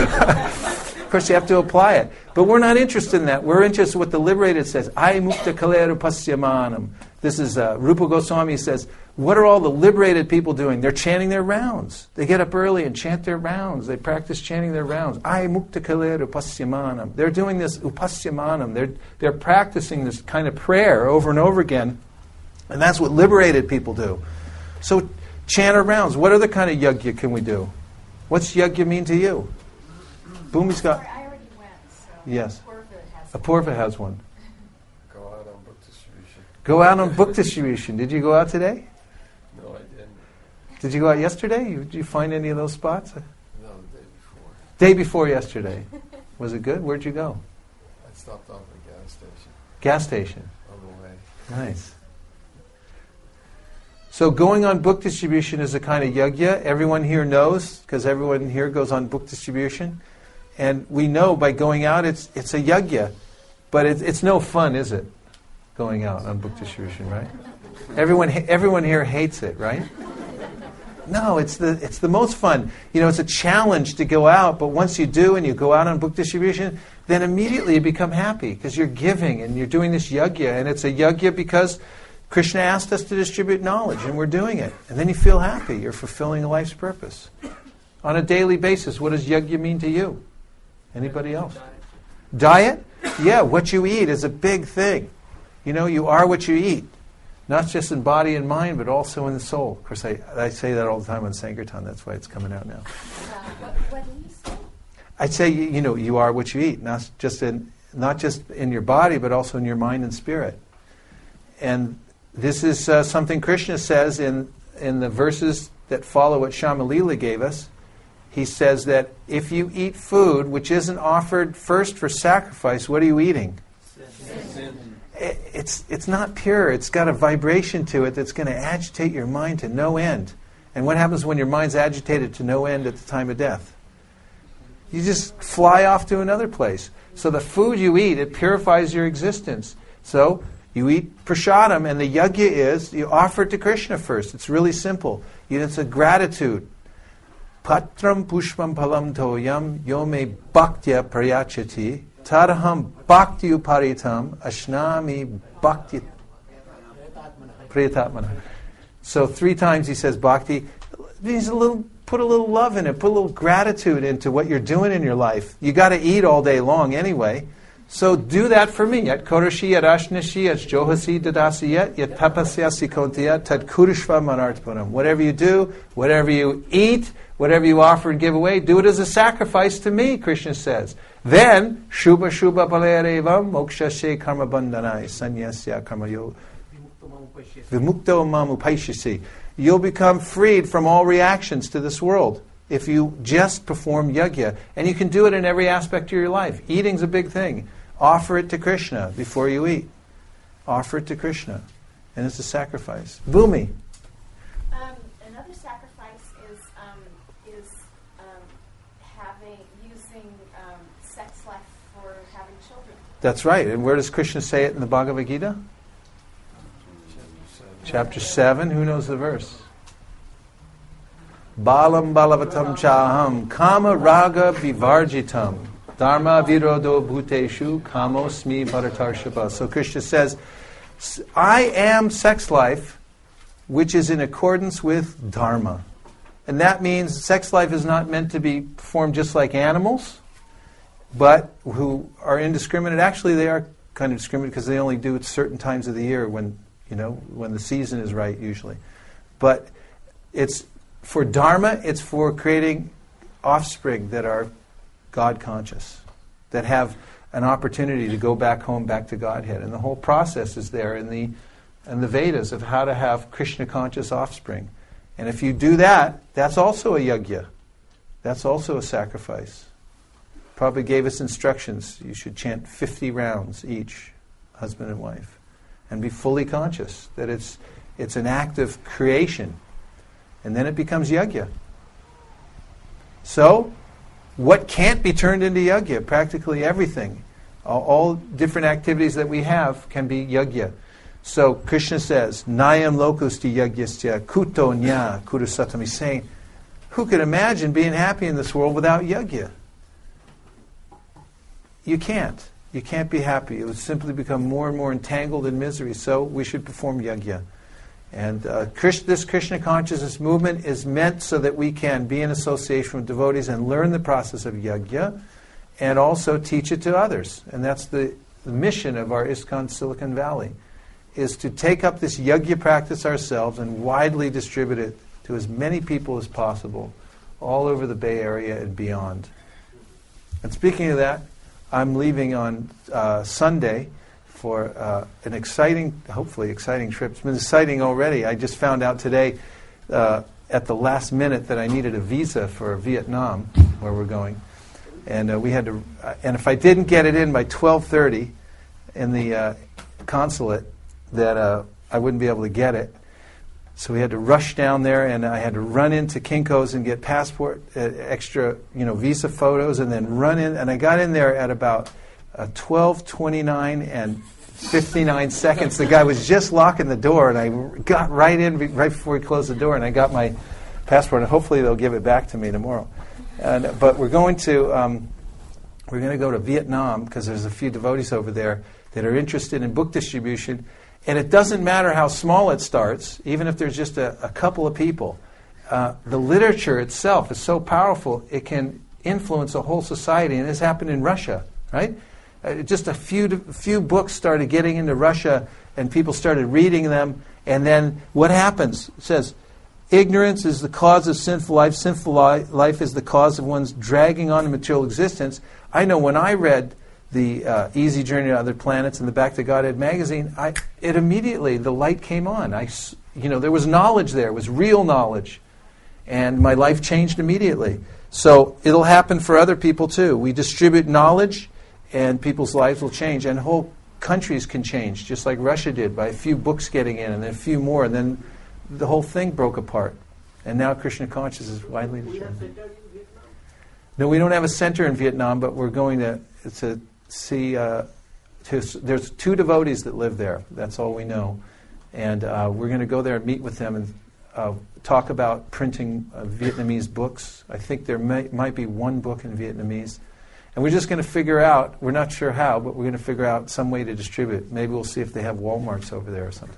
S1: Of course, you have to apply it. But we're not interested in that. We're interested in what the liberated says. Ai mukta kaleru pasyamanam. This is uh, Rupa Goswami says, what are all the liberated people doing? They're chanting their rounds. They get up early and chant their rounds. They practice chanting their rounds. Ai mukta kaleru pasyamanam. They're doing this upasyamanam. They're, they're practicing this kind of prayer over and over again. And that's what liberated people do. So chant our rounds. What other kind of yajna can we do? What's yajna mean to you? Bhumi's got...
S12: I already went, so
S1: yes.
S12: has
S1: Apurva has one.
S15: Go out on book distribution.
S1: Go out on book distribution. Did you go out today?
S15: No, I didn't.
S1: Did you go out yesterday? Did you find any of those spots?
S15: No, the day before.
S1: Day before yesterday. Was it good? Where'd you go?
S15: I stopped off at a gas station.
S1: Gas station.
S15: On the way.
S1: Nice. So going on book distribution is a kind of yajna. Everyone here knows, because everyone here goes on book distribution. And we know by going out, it's it's a yajna. But it's, it's no fun, is it? Going out on book distribution, right? Everyone everyone here hates it, right? No, it's the it's the most fun. You know, it's a challenge to go out, but once you do and you go out on book distribution, then immediately you become happy because you're giving and you're doing this yajna. And it's a yajna because Krishna asked us to distribute knowledge, and we're doing it. And then you feel happy. You're fulfilling a life's purpose. On a daily basis, what does yajna mean to you? Anybody else? Diet? Yeah, what you eat is a big thing. You know, you are what you eat. Not just in body and mind, but also in the soul. Of course, I, I say that all the time on Sankirtan. That's why it's coming out now.
S12: Uh, what, what do you say?
S1: I'd say, you, you know, you are what you eat. Not just in, not just in your body, but also in your mind and spirit. And this is uh, something Krishna says in, in the verses that follow what Shamalila gave us. He says that if you eat food which isn't offered first for sacrifice, what are you eating? Sin. It's, it's not pure. It's got a vibration to it that's going to agitate your mind to no end. And what happens when your mind's agitated to no end at the time of death? You just fly off to another place. So the food you eat, it purifies your existence. So you eat prasadam, and the yajna is you offer it to Krishna first. It's really simple. It's a gratitude. Patram pushpam palam toyam yome bhaktya prayachati taraham bhakti uparitam ashnami bhakti prayatatmana. So three times he says bhakti. He's a little, put a little love in it. Put a little gratitude into what you're doing in your life. You got to eat all day long anyway. So do that for me. Yat koroshi yat ashnashi yat johasi dadasi yat yat tapasyasi kontiyat tad kurishva manartpanam. Whatever you do, whatever you eat, whatever you offer and give away, do it as a sacrifice to me, Krishna says. Then, shubha shubha palayarevam moksha she karma bandhanai sanyasya karma yo vimukto mamupaishasi. You'll become freed from all reactions to this world if you just perform yajna. And you can do it in every aspect of your life. Eating's a big thing. Offer it to Krishna before you eat. Offer it to Krishna. And it's a sacrifice. Bhumi.
S17: Um, another sacrifice is um, is um, having using um, sex life for having children.
S1: That's right. And where does Krishna say it in the Bhagavad Gita? Chapter seven. Who knows the verse? Balam balavatam chaham kama raga vivarjitam dharma virodo bhuteshu kamosmi bharatarshava. So Krishna says, I am sex life, which is in accordance with dharma. And that means sex life is not meant to be performed just like animals, but who are indiscriminate. Actually, they are kind of discriminate because they only do it certain times of the year when, you know, when the season is right usually. But it's for dharma, it's for creating offspring that are God conscious, that have an opportunity to go back home, back to Godhead. And the whole process is there in the in the Vedas of how to have Krishna conscious offspring. And if you do that, that's also a yajna. That's also a sacrifice. Prabhupada gave us instructions. You should chant fifty rounds each, husband and wife, and be fully conscious that it's it's an act of creation. And then it becomes yajna. So, what can't be turned into yajna? Practically everything. All, all different activities that we have can be yajna. So, Krishna says, Nayam lokusti yajnasya kuto nya kurusattam. He's saying, who could imagine being happy in this world without yajna? You can't. You can't be happy. It would simply become more and more entangled in misery. So, we should perform yajna. And uh, Krishna, this Krishna consciousness movement is meant so that we can be in association with devotees and learn the process of yajna and also teach it to others. And that's the, the mission of our ISKCON Silicon Valley, is to take up this yajna practice ourselves and widely distribute it to as many people as possible all over the Bay Area and beyond. And speaking of that, I'm leaving on uh, Sunday for uh, an exciting, hopefully exciting trip. It's been exciting already. I just found out today uh, at the last minute that I needed a visa for Vietnam, where we're going. And uh, we had to, uh, and if I didn't get it in by twelve thirty in the uh, consulate, that uh, I wouldn't be able to get it. So we had to rush down there, and I had to run into Kinko's and get passport, uh, extra, you know, visa photos, and then run in. And I got in there at about Uh, twelve twenty-nine and fifty-nine seconds. The guy was just locking the door, and I got right in be- right before he closed the door, and I got my passport. And hopefully they'll give it back to me tomorrow. And, but we're going to um, we're going to go to Vietnam because there's a few devotees over there that are interested in book distribution. And it doesn't matter how small it starts, even if there's just a, a couple of people. Uh, the literature itself is so powerful; it can influence a whole society. And this happened in Russia, right? Uh, just a few few books started getting into Russia, and people started reading them. And then what happens? It says, ignorance is the cause of sinful life. Sinful li- life is the cause of one's dragging on in material existence. I know when I read the uh, Easy Journey to Other Planets and the Back to Godhead magazine, I, it immediately, the light came on. I, you know, there was knowledge there. It was real knowledge. And my life changed immediately. So it'll happen for other people too. We distribute knowledge, and people's lives will change, and whole countries can change, just like Russia did, by a few books getting in, and then a few more, and then the whole thing broke apart. And now Krishna consciousness is widely distributed. No, we don't have a center in Vietnam, but we're going to to see. Uh, to, there's two devotees that live there. That's all we know, and uh, we're going to go there and meet with them and uh, talk about printing uh, Vietnamese books. I think there may, might be one book in Vietnamese. And we're just going to figure out, we're not sure how, but we're going to figure out some way to distribute. Maybe we'll see if they have Walmarts over there or something.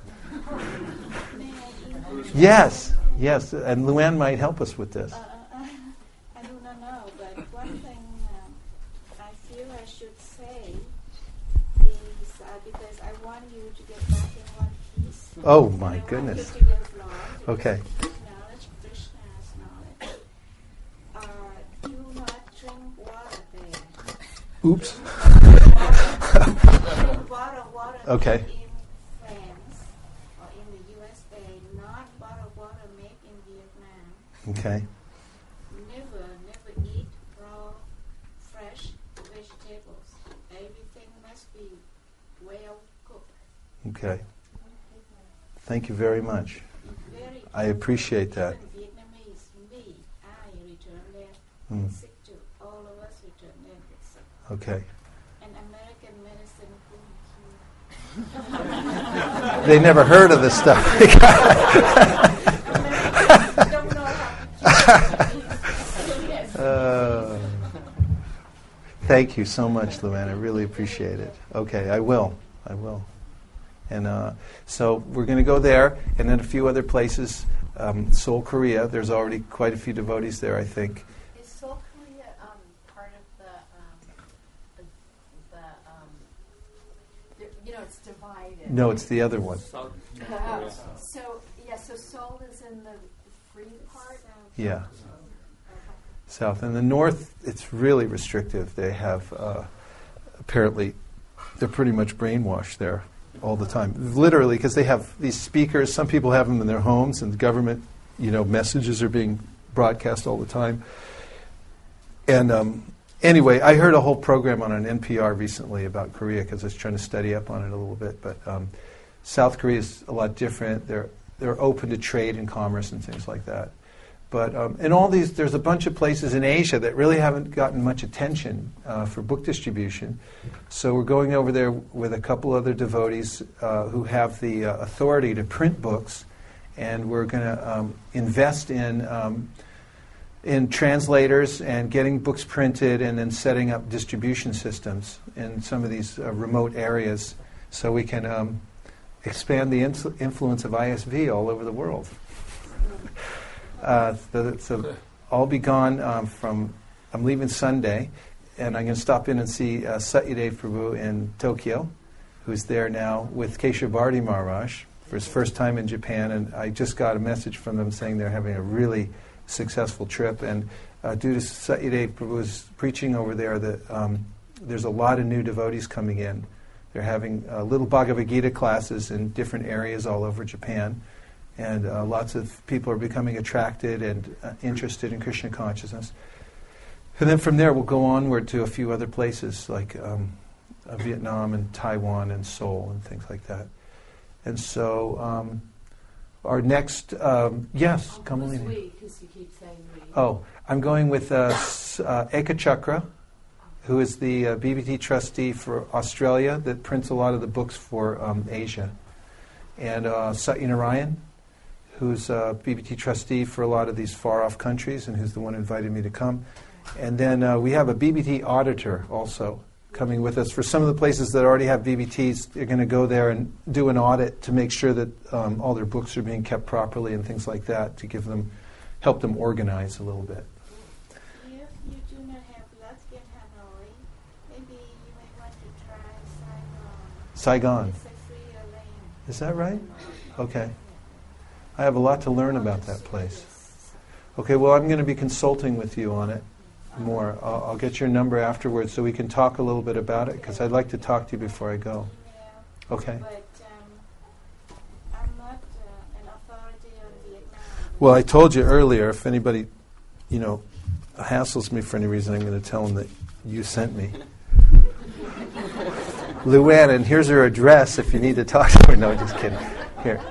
S1: Yes, yes, and Luann might help us with this.
S12: Uh, uh, I do not know, but one thing uh, I feel I should say get back in one piece.
S1: Oh my
S12: And I want
S1: goodness.
S12: you to give knowledge,
S1: Okay.
S12: knowledge, Krishna's knowledge. Uh, do not drink water there.
S1: Oops.
S12: Drink water, water
S1: Okay.
S12: made in France or in the U S A, not bottled water made in Vietnam.
S1: Okay.
S12: Never, never eat raw, fresh vegetables. Everything must be well cooked.
S1: Okay. Thank you very much.
S12: Very
S1: I appreciate that.
S12: Vietnamese, me, I return there
S1: Mm.
S12: sick too. All of us return there get sick.
S1: Okay.
S12: And American medicine couldn't cure.
S1: They never heard of this stuff.
S12: don't know how to cure disease.
S1: Uh, thank you so much, Luann. I really appreciate it. Okay, I will. I will. And uh, so we're going to go there, and then a few other places. Um, Seoul, Korea. There's already quite a few devotees there, I think.
S17: Is Seoul, Korea um, part of the, um, the, the um, the, you know, it's divided?
S1: No, it's the other one.
S17: Uh, so, yeah, so Seoul is in the free part?
S1: Yeah. South. In the north, it's really restrictive. They have, uh, apparently, they're pretty much brainwashed there all the time. Literally, because they have these speakers. Some people have them in their homes, and the government, you know, messages are being broadcast all the time. And um, anyway, I heard a whole program on an N P R recently about Korea because I was trying to study up on it a little bit. But um, South Korea is a lot different. They're they're open to trade and commerce and things like that. But um, in all these, there's a bunch of places in Asia that really haven't gotten much attention uh, for book distribution. So we're going over there with a couple other devotees uh, who have the uh, authority to print books, and we're going to um, invest in um, in translators and getting books printed, and then setting up distribution systems in some of these uh, remote areas, so we can um, expand the influ- influence of I S V all over the world. Uh, so, so I'll be gone um, from, I'm leaving Sunday, and I'm going to stop in and see uh, Satyadev Prabhu in Tokyo, who's there now with Keshav Bharati Maharaj for his first time in Japan, and I just got a message from them saying they're having a really successful trip, and uh, due to Satyadev Prabhu's preaching over there, that um, there's a lot of new devotees coming in. They're having uh, little Bhagavad Gita classes in different areas all over Japan. And uh, lots of people are becoming attracted and uh, interested in Krishna consciousness. And then from there, we'll go onward to a few other places like um, uh, Vietnam and Taiwan and Seoul and things like that. And so um, our next, um, yes,
S8: Oh,
S1: Kamalini.
S8: who's we? Because you keep saying we.
S1: Oh, I'm going with uh, S- uh, Eka Chakra, who is the uh, B B T trustee for Australia that prints a lot of the books for um, Asia. And uh, Satyanarayan, who's a B B T trustee for a lot of these far-off countries and who's the one who invited me to come. And then uh, we have a B B T auditor also coming with us. For some of the places that already have B B Ts, they're going to go there and do an audit to make sure that um, all their books are being kept properly and things like that, to give them, help them organize a little bit.
S12: If you do not have luck in Hanoi, maybe you may want to try Saigon.
S1: Saigon.
S12: It's a freer lane.
S1: Is that right? Okay. I have a lot to learn about that place. Okay, well, I'm going to be consulting with you on it more. I'll, I'll get your number afterwards so we can talk a little bit about it, because I'd like to talk to you before I go. Okay.
S12: But um, I'm not uh, an authority on Vietnam.
S1: Well, I told you earlier, if anybody, you know, hassles me for any reason, I'm going to tell them that you sent me. Luann, and here's her address if you need to talk to her. No, just kidding. Here.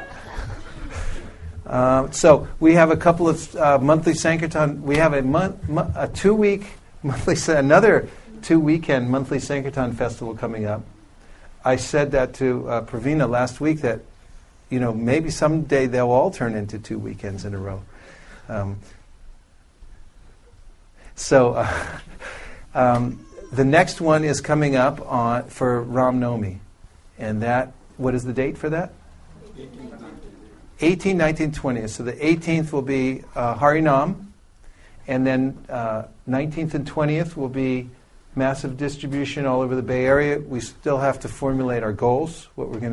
S1: Uh, so we have a couple of uh, monthly Sankirtan. We have a month, mo- a two-week monthly, another two-weekend monthly Sankirtan festival coming up. I said that to uh, Pravina last week that, you know, maybe someday they'll all turn into two weekends in a row. Um, so uh, um, the next one is coming up on for Ram Navami, and that, what is the date for that? eighteenth, nineteenth, twentieth. So the eighteenth will be uh, Harinam, and then uh, nineteenth and twentieth will be massive distribution all over the Bay Area. We still have to formulate our goals, what we're going to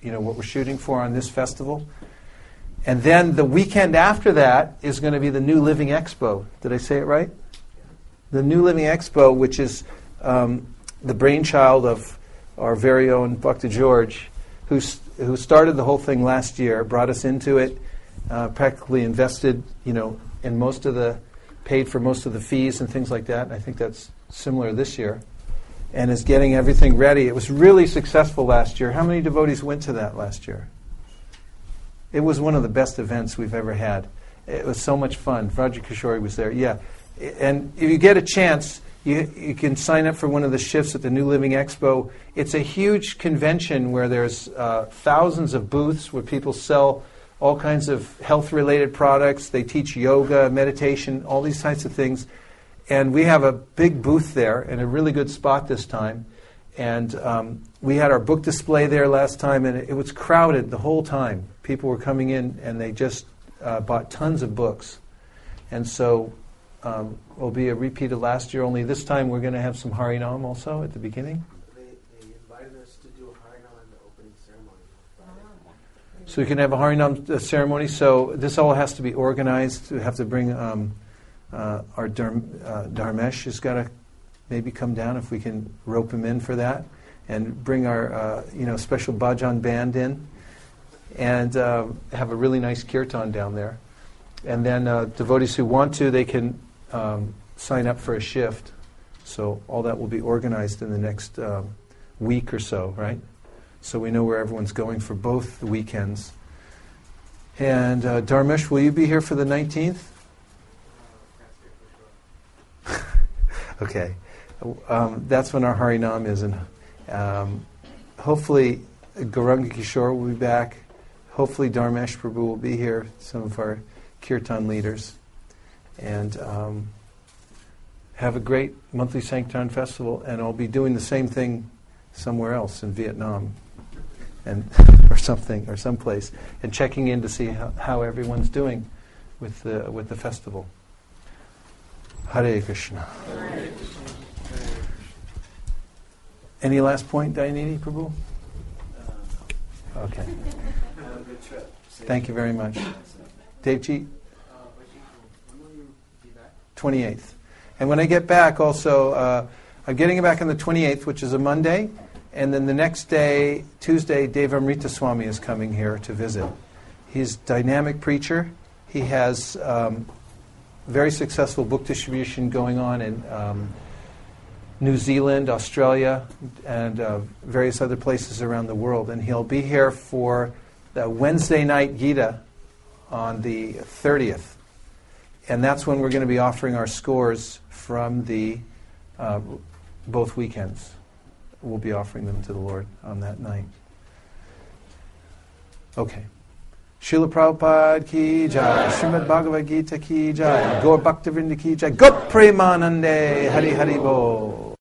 S1: you know, what we're shooting for on this festival. And then the weekend after that is going to be the New Living Expo. Did I say it right? The New Living Expo, which is um, the brainchild of our very own Bhakta George, who, who started the whole thing last year, brought us into it, uh, practically invested, you know, in most of the, paid for most of the fees and things like that. I think that's similar this year. And is getting everything ready. It was really successful last year. How many devotees went to that last year? It was one of the best events we've ever had. It was so much fun. Raja Kishore was there. Yeah. And if you get a chance, you, you can sign up for one of the shifts at the New Living Expo. It's a huge convention where there's uh, thousands of booths where people sell all kinds of health-related products. They teach yoga, meditation, all these types of things. And we have a big booth there and a really good spot this time. And um, we had our book display there last time, and it, it was crowded the whole time. People were coming in, and they just uh, bought tons of books. And so um, it'll be a repeat of last year, only this time we're going to have some Harinam also at the beginning.
S3: They, they invited us to do a Harinam in the opening ceremony.
S1: So we can have a Harinam uh, ceremony. So this all has to be organized. We have to bring... Um, Uh, our Dharm, uh, Dharmesh has got to maybe come down if we can rope him in for that, and bring our uh, you know special bhajan band in, and uh, have a really nice kirtan down there. And then uh, devotees who want to, they can um, sign up for a shift. So all that will be organized in the next um, week or so, right? So we know where everyone's going for both the weekends. And uh, Dharmesh, will you be here for the nineteenth? Okay, um, that's when our Harinam is, and um, hopefully Gauranga Kishore will be back. Hopefully Dharmesh Prabhu will be here, some of our kirtan leaders, and um, have a great monthly Sankirtan festival. And I'll be doing the same thing somewhere else in Vietnam, and or something or someplace, and checking in to see how, how everyone's doing with the with the festival. Hare Krishna. Hare Krishna. Any last point, Dayanidhi Prabhu? Okay.
S3: Have a good trip.
S1: Thank you very much. Devji? twenty-eighth. And when I get back also, uh, I'm getting back on the twenty-eighth, which is a Monday, and then the next day, Tuesday, Devamrita Swami is coming here to visit. He's a dynamic preacher. He has... Um, very successful book distribution going on in um, New Zealand, Australia, and uh, various other places around the world. And he'll be here for the Wednesday night Gita on the thirtieth. And that's when we're going to be offering our scores from the uh, both weekends. We'll be offering them to the Lord on that night. Okay. Srila Prabhupada ki jai, Srimad Bhagavad Gita ki jai, Gaur Bhaktivinoda ki jai, Gaur Premanande, Hari Hari Bol.